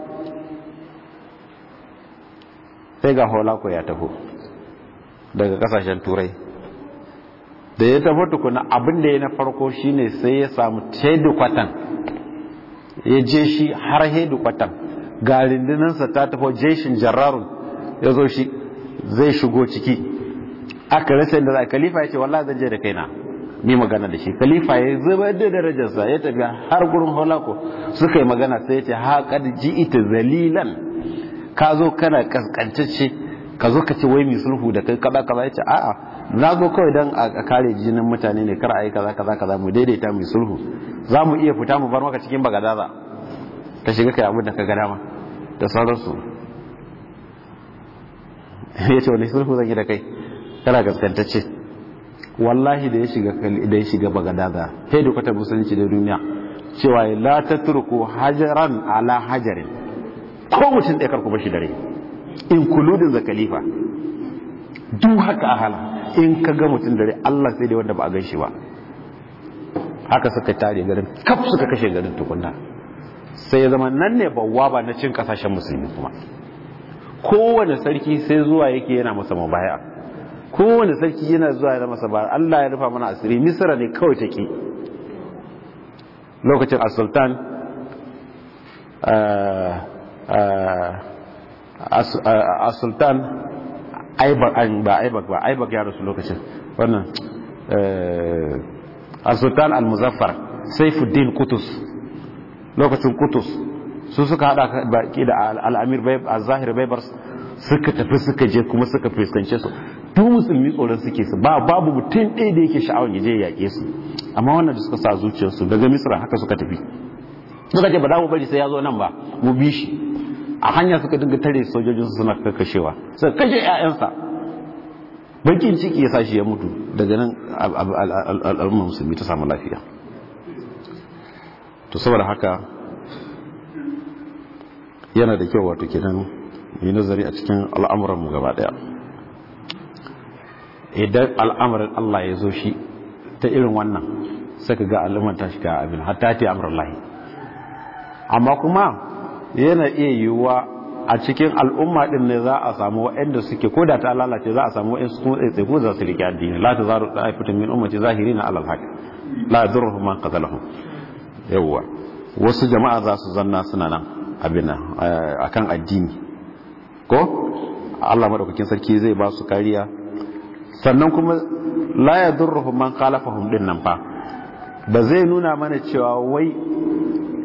Sai ga holako ya taho daga kasashen turai, da ya tafi tukuna abin da ya na farko shine sai ya samu hedikwatan, ya je shi har hedikwatan ga rindinansa ta tafi jeshin jarrarun, ya zo shi zai shigo ciki, aka rasa da za. Khalifa ya ce wallahi zan je da kaina, ni magana da shi. Khalifa ya zubar da darajarsa ya tafi har gurin holako, suka yi magana, sai ya ce haƙar ji'ita zalilan, ka zo kana kaskantacce, ka zo ka ce wai mai sulhu da kai kaza kaza. Ya ce a'a, na zo kawai don a kare jinin mutane ne, kar a yi kaza kaza kaza, mu daidaita mai sulhu, za mu iya fita mu bar maka cikin Bagadaza ka shiga kai abin da ka ga dama da sauransu. Ya ce wani sulhu zan yi da kai kana kaskantacce? Wallahi da ya shiga Bagadaza, sai da kwata musulunci da duniya cewa la tatruku hajaran ala hajarin, ko mutum ɗaya karku bashi dare, including the khalifa. Duk haka a hala in ka ga mutum dare, Allah sai dai wanda ba a gan shi ba. Haka suka tare garin, kaf suka kashe garin tukunna, sai ya zama nan ne bawwaba na cin kasashen musulmi. Kuma kowane sarki sai zuwa yake yana masa mubaya, kowane sarki yana zuwa yana masa baya. Allah ya rufa mana asiri, Misra ne kawai take lokacin as-sultan as-sultan Aibak ya rasu lokacin wannan, as-sultan al-muzaffar Saifuddin Qutus, lokacin Qutus su suka hada baki da al-amir az-zahir Baybars, suka tafi suka je kuma suka fuskance su. Duk musulmi tsoron suke su, babu mutum ɗaya da yake sha'awar ya je ya yaƙe su, amma wannan da suka sa zuciyarsu daga Misra haka suka tafi, suka ce ba za mu bari sai ya zo nan ba, mu bi shi. A hanya suka dinga tare sojojinsu suna kashewa, suka kashe 'ya'yansa. Bakin ciki ya sa shi ya mutu. Daga nan al'ummar musulmi ta samu lafiya. To saboda haka yana da kyau wato kenan yi nazari a cikin al'amuranmu gaba daya. Idan al'amarin Allah ya zo shi ta irin wannan, sai ka ga al'ummar ta shiga abin hatta ta amrul lahi. Amma kuma yana iya yiwuwa a cikin al'umma din ne za a samu waɗanda suke, ko da ta lalace za a samu waɗansu kuma tsaitsaye za su riƙe addini. La tazaru ta'ifatun min ummati zahirina ala al-haq la yadurruhum man qatalahum. Yawwa wasu jama'a za su zanna suna nan abin akan addini, ko Allah madaukakin sarki zai ba su kariya. Sannan kuma la yadurruhum man khalafahum din nan fa ba zai nuna mana cewa wai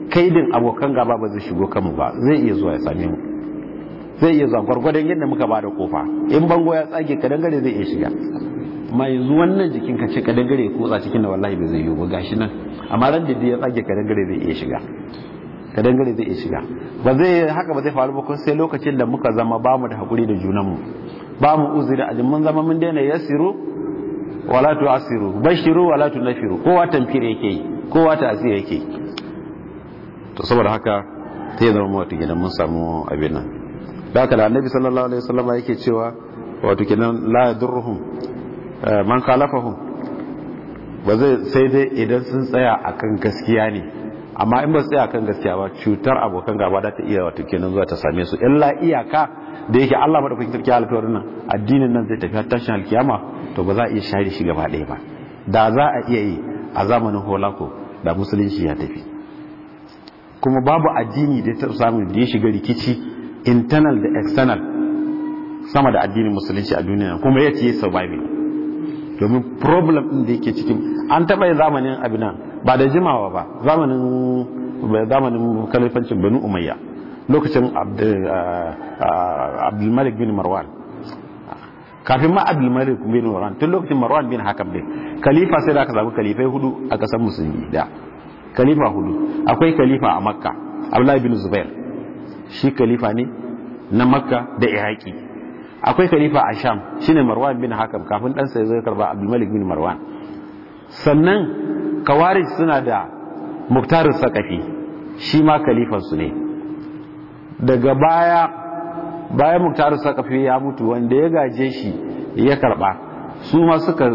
kaidin abokan gaba ba zai shigo kanmu ba, zai iya zuwa ya same mu, zai iya zuwa gwargwadon yadda muka ba da kofa. In bango ya tsage kadangare zai iya shiga, amma yanzu wannan jikin ka ce kadangare ya kutsa cikin da wallahi bai zai yi ba, gashi nan. Amma ran da ya tsage kadangare zai iya shiga, kadangare zai iya shiga. Ba zai haka ba zai faru ba, kun sai lokacin da muka zama ba mu da hakuri da junanmu, ba mu uzuri a mun zama mun daina yasiru wala tu'asiru, bashiru wala tunafiru, kowa tamfir yake yi, kowa ta'asir yake yi. To saboda haka sai zama wato gidan mun samu abin nan. Da haka da Annabi sallallahu alaihi wasallam yake cewa wato kenan la yadurruhum man khalafahum, ba zai sai dai idan sun tsaya akan gaskiya ne, amma in ba su tsaya akan gaskiya ba cutar abokan gaba da ta iya wato kenan zuwa ta same su. Illa iyaka da yake Allah madaukakin sarki alƙawarin nan addinin nan zai tafi har tashin alkiyama, to ba za a iya share shi gaba ɗaya ba. Da za a iya yi a zamanin Holako da musulunci ya tafi. Kuma babu addini da ta samu da ya shiga rikici internal da external sama da addinin musulunci a duniya, kuma ya ce surviving. Domin problem din da yake cikin an taɓa yin zamanin abinan ba da jimawa ba, zamanin kalifancin Banu Umayya, lokacin Abdulmalik bin Marwan, kafin ma Abdulmalik bin Marwan, tun lokacin Marwan bin Hakam din khalifa, sai da aka samu khalifai 4 a kasar musulmi da khalifa 4. Akwai khalifa a Makka, Abdullahi bin Zubair, shi khalifa ne na Makka da Iraki. Akwai khalifa a Sham, shine Marwan bin Hakam, kafin dan sai zai karba Abdulmalik bin Marwan. Sannan Kawarij suna da Muktar Saqafi, shi ma khalifan su ne. Daga bayan Muktar Saqafi ya mutu, wanda ya gaje shi ya karba, su ma suka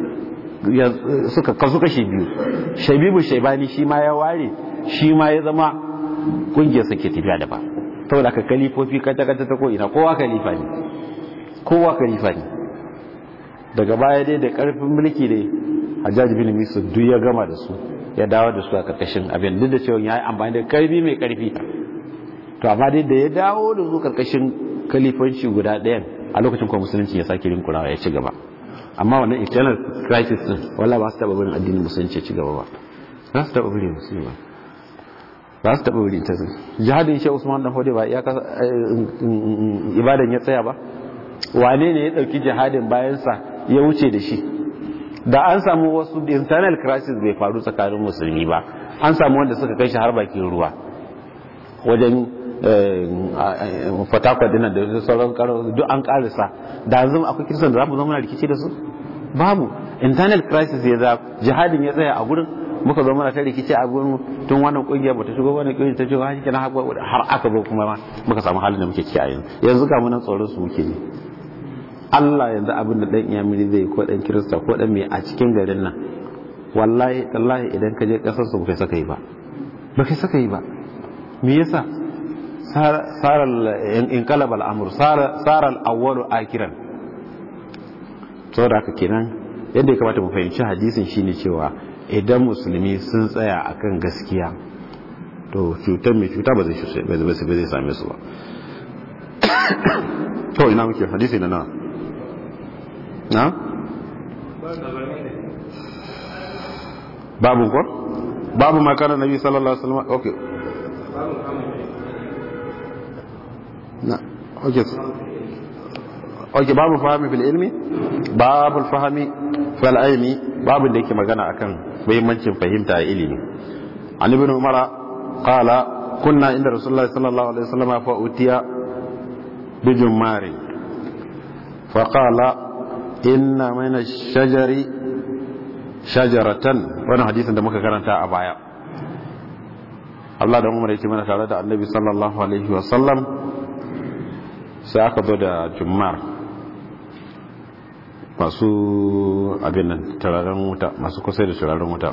kasu kashi biyu. Shabibu Shaibani shi ma ya ware, shi ma ya zama kungiyar sa ke tafiya da ba. Saboda ka kalifofi kata ta ko ina, kowa khalifa ne, kowa khalifa ne. Daga baya dai da karfin mulki dai Hajjaj bin Yusuf duk ya gama da su, ya dawo da su a karkashin abin, duk da cewa ya yi amfani da karfi mai karfi. To amma dai da ya dawo da su karkashin kalifanci guda ɗayan, a lokacin kuma musulunci ya sake rinkurawa ya ci gaba. Amma wannan internal crisis din wallahi ba su taba barin addinin musulunci ya ci gaba ba, ba su taba barin musulunci ba su taba barin ta. Jihadin Sheikh Usman dan Fode ba ya ibadan ya tsaya ba, wane ne ya dauki jihadin bayan sa ya wuce da shi? Da an samu wasu internal crisis bai faru tsakanin musulmi ba, an samu wanda suka kai shi har bakin ruwa wajen Fatakwal dinan da sauran karo duk an karisa. Da yanzu akwai kirsan da za mu zama na rikici da su? Babu. Internal crisis ya za jihadin ya tsaya a gurin, muka zo mana ta rikici a gurin, tun wannan kungiya bata shigo, wannan kungiya ta shigo, har kenan har aka zo kuma muka samu halin da muke ciki a yanzu. Yanzu ga mu nan tsoron su muke ne. Allah yanzu abin da dan iyamiri zai ko dan kirista ko dan mai a cikin garin nan, wallahi tallahi idan ka je kasar su ba kai saka yi ba, ba kai saka yi ba. Me yasa? Sara inqalab al-amr, sara al-awwal akiran. Saboda haka kenan yadda ya kamata mu fahimci hadisin shine cewa idan musulmi sun tsaya akan gaskiya, to cutar mai cuta ba zai same su ba. To ina muke hadisi na nawa? Na? Babu ko? Babu makarar Nabi sallallahu alaihi wasallam. Okay. Na. Okay, babu fahimi fil ilmi, babu fahimi fil ilmi, babu da yake magana akan muhimmancin fahimta a ilimi. An ibn Umar qala kunna inda Rasulullahi sallallahu alaihi wasallam fa utiya bi jumari fa qala inna min ash-shajari shajaratan. Wannan hadisin da muka karanta a baya, Allah da Umar yake mana tare da Annabi sallallahu alaihi wasallam, sai aka zo da jummar, masu abin nan turaren wuta, masu kusa da turaren wuta.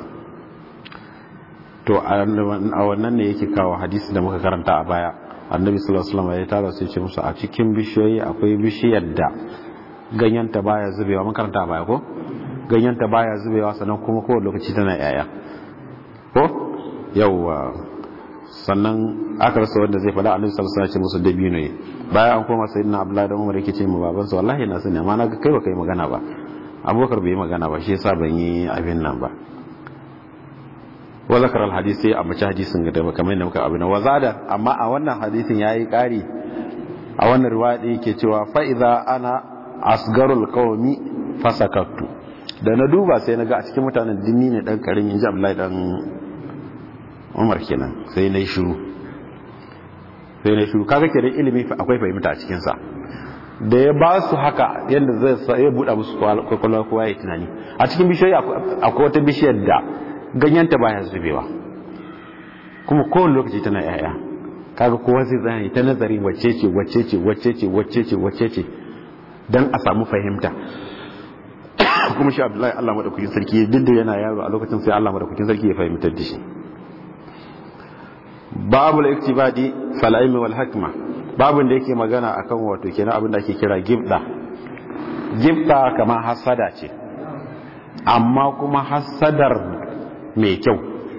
To a wannan ne yake kawo hadisi da muka karanta a baya. Annabi sallallahu alaihi wasallam ya tara sai ce musu a cikin bishiyoyi akwai bishiyar da ganyenta baya zubewa, mun karanta a baya ko? Ganyenta baya zubewa, sannan kuma kowane lokaci tana yaya ko? Yawwa. Sannan aka rasa wanda zai faɗa, Annabi sallallahu alaihi wasallam ya ce musu dabino ne. Bayan an koma sayyidina Abdullahi da Umar yake ce mu baban sa, wallahi na sani amma na ga kai ba kai magana ba, Abubakar bai yi magana ba, shi yasa ban yi abin nan ba. wa zakara al-hadisi a mace hadisin da kamar yadda muka abuna wazada amma a wannan hadisin yayi kari a wannan riwaya da yake cewa fa idza ana asgarul qaumi fasakattu da na duba sai naga a cikin mutanen dinni ne dan karin inji Abdullahi dan Umar kenan sai nayi shiru kaga kenan ilimi akwai fahimta a cikin sa da ya ba su haka yadda zai buɗa musu kwakwalwa kowa ya tunani a cikin bishiyoyi akwai wata bishiyar da ganyenta baya zubewa kuma kowane lokaci tana yaya kaga kowa zai zai ta nazari wacce ce don a samu fahimta kuma shi Abdullahi Allah madaukakin sarki duk da yana yaro a lokacin sai Allah madaukakin sarki ya fahimtar da shi babul iktibadi fal ilmi wal hikma babin da yake magana akan wato kenan abin da ake kira gibda kamar hasada ce amma kuma hasadar mai kyau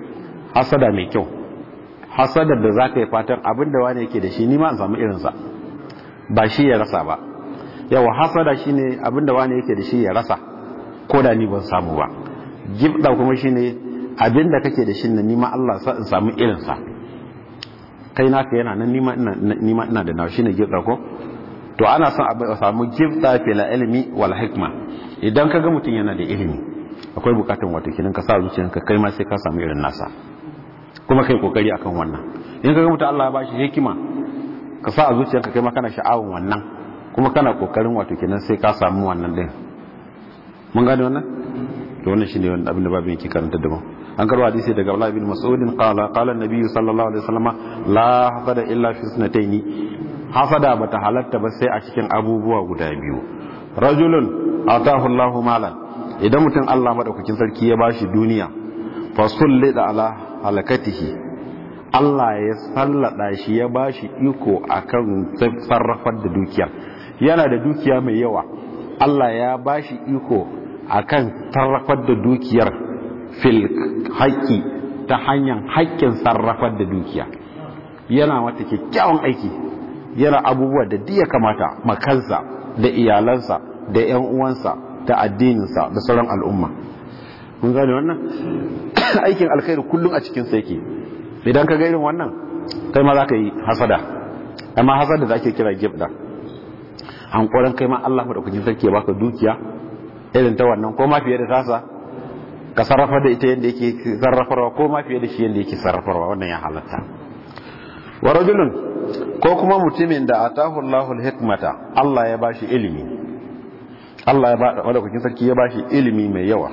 hasadar da zaka yi fatan abin da wani yake da shi ni ma an samu irin sa ba shi ya rasa ba yawa hasada shine abin da wani yake da shi ya rasa ko da ni ban samu ba gibda kuma shine abin da kake da shi ni ma Allah sa in samu irin sa kai naka yana nan nima ina da nawa shine gibda ko to ana son a samu gibda fil ilmi wal hikma idan kaga mutum yana da ilimi akwai bukatun wato kinan ka sa zuciyarka kai ma sai ka samu irin nasa kuma kai kokari akan wannan in kaga mutum Allah ya bashi hikima ka sa a zuciyarka kai ma kana sha'awun wannan kuma kana kokarin wato kinan sai ka samu wannan din mun gane wannan to wannan shine wannan abin da babin yake karanta da mu an karwa hadisi daga Abdullah ibn Mas'ud qala an-nabiy sallallahu alaihi wasallam la hasada illa fi sunataini hasada bata halatta ba sai a cikin abubuwa guda biyu rajulun atahu Allahu malan idan mutum Allah madaukakin sarki ya bashi duniya fa sullida ala halakatihi Allah ya sallada shi ya bashi iko akan sarrafar da dukiya yana da dukiya mai yawa Allah ya bashi iko akan sarrafar da dukiyar fil haƙƙi ta hanyar haƙƙin sarrafar da dukiya yana mata kyakkyawan aiki yana abubuwa da ya kamata makansa da iyalansa da ƴan uwansa da addininsa da sauran al'umma kun gane wannan aikin alkhairi kullum a cikin sa yake idan ka ga irin wannan kai ma za ka yi hasada amma hasada da ake kira gibda hankoran kai ma Allah madaukakin sarki ya baka dukiya irin ta wannan ko ma fiye da tasa ka sarrafa da ita yadda yake sarrafarwa ko ma fiye da shi yadda yake sarrafarwa wannan ya halatta wa rajulun ko kuma mutumin da atahu Allahul hikmata Allah ya bashi ilimi Allah ya bada madaukakin sarki ya bashi ilimi mai yawa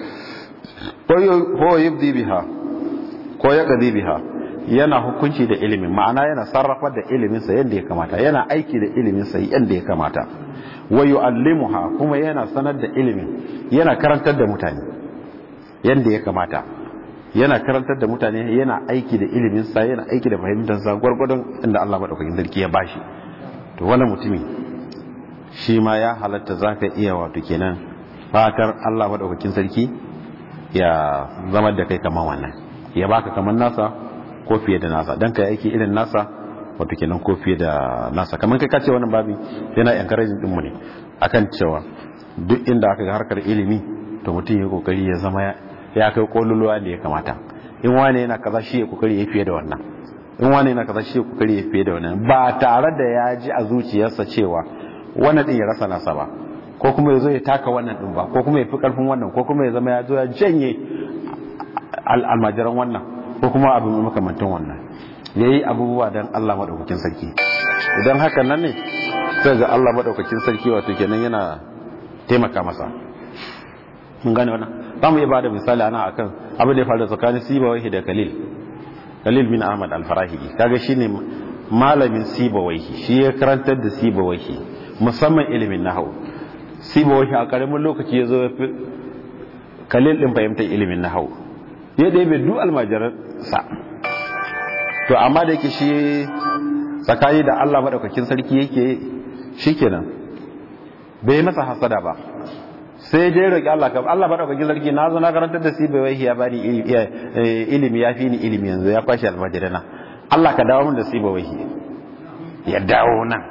ko yabdi biha ko ya qadi biha yana hukunci da ilimin ma'ana yana sarrafa da ilimin sa yadda ya kamata yana aiki da ilimin sa yadda ya kamata wa yu'allimuha kuma yana sanar da ilimin yana karantar da mutane yadda ya kamata yana karantar da mutane yana aiki da ilimin sa yana aiki da fahimtar sa gwargwadon inda Allah madaukakin sarki ya bashi to wannan mutumi shi ma ya halatta zaka iya wato kenan fatar Allah madaukakin sarki ya zama da kai kaman wannan ya baka kaman nasa ko fiye da nasa dan kai aiki irin nasa wato kenan ko fiye da nasa kaman kai kace wannan babi yana encouraging din mu ne akan cewa duk inda aka ga harkar ilimi to mutum ya kokari ya zama ya kai kololuwa da ya kamata in wani yana kaza shi ya kokari ya fiye da wannan in wani yana kaza shi ya kokari ya fiye da wannan ba tare da ya ji a zuciyarsa cewa wannan din ya rasa nasa ba ko kuma ya zo ya taka wannan din ba ko kuma ya fi karfin wannan ko kuma ya zama ya zo ya janye almajiran wannan ko kuma abin makamantan wannan yayi abubuwa dan Allah madaukakin sarki idan haka nan ne sai ga Allah madaukakin sarki wato kenan yana taimaka masa mun gane wannan zamu iya bada misali ana akan abin da ya faru tsakanin Sibawaihi da Khalil bin Ahmad al-Farahidi kaga shine malamin Sibawaihi shi ya karantar da Sibawaihi musamman ilimin nahwu Sibawaihi a karamin lokaci yazo Khalil din fahimtar ilimin nahwu ya dai bai du almajiran sa to amma da yake shi tsakani da Allah madaukakin sarki yake shikenan bai masa hasada ba sai dai roki Allah kam Allah madaukakin sarki na zo na karantar da Sibawaihi ya bani ilimi ya fi ni ilimi yanzu ya kwashi almajirana Allah ka dawo min da Sibawaihi ya dawo nan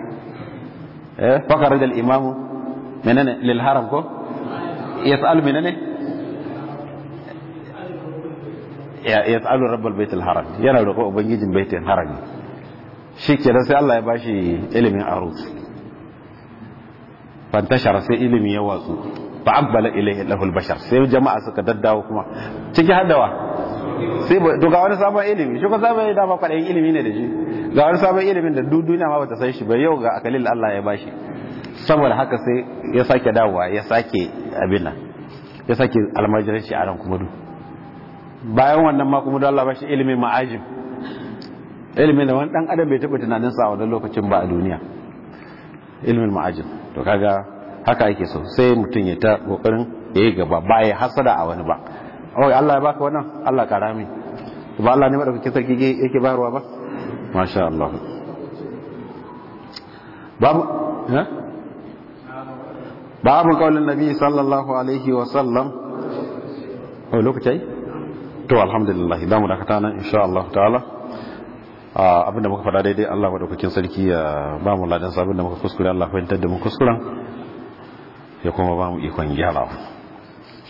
fakar da imamu menene lil haram ko yas'al menene ya tsalu rabbal baitul haram yana roƙo ubangijin baitul haram shikenan sai Allah ya bashi ilimin arut fantashara sai ilimi ya watsu fa aqbala ilayhi lahul bashar sai jama'a suka daddawo kuma ciki haddawa sai to ga wani sabon ilimi shi ko sabon da ba kwadayin ilimi ne da shi ga wani sabon ilimin da duniya ma bata san shi ba yau ga akalil Allah ya bashi saboda haka sai ya sake dawowa ya sake abin nan ya sake almajiranci a ran kuma bayan wannan ma kuma Allah bashi ilimin ma'ajim ilimin da wani dan adam bai taba tunanin sa a wannan lokacin ba a duniya ilimin ma'ajim to kaga haka yake so sai mutum ya ta kokarin yayi gaba ba ya hasada a wani ba Allah ya baka wannan Allah karami to ba Allah ne madaukakin sarki yake bayarwa ba masha Allah babu kaulin nabi sallallahu alaihi wa sallam lokaci to alhamdulillah za mu dakata nan insha Allah ta'ala abinda muka faɗa daidai Allah madaukakin sarki ya ba mu ladan sabin da muka kuskure Allah fahimtar da mu kuskuren ya kuma ba mu ikon gyarawa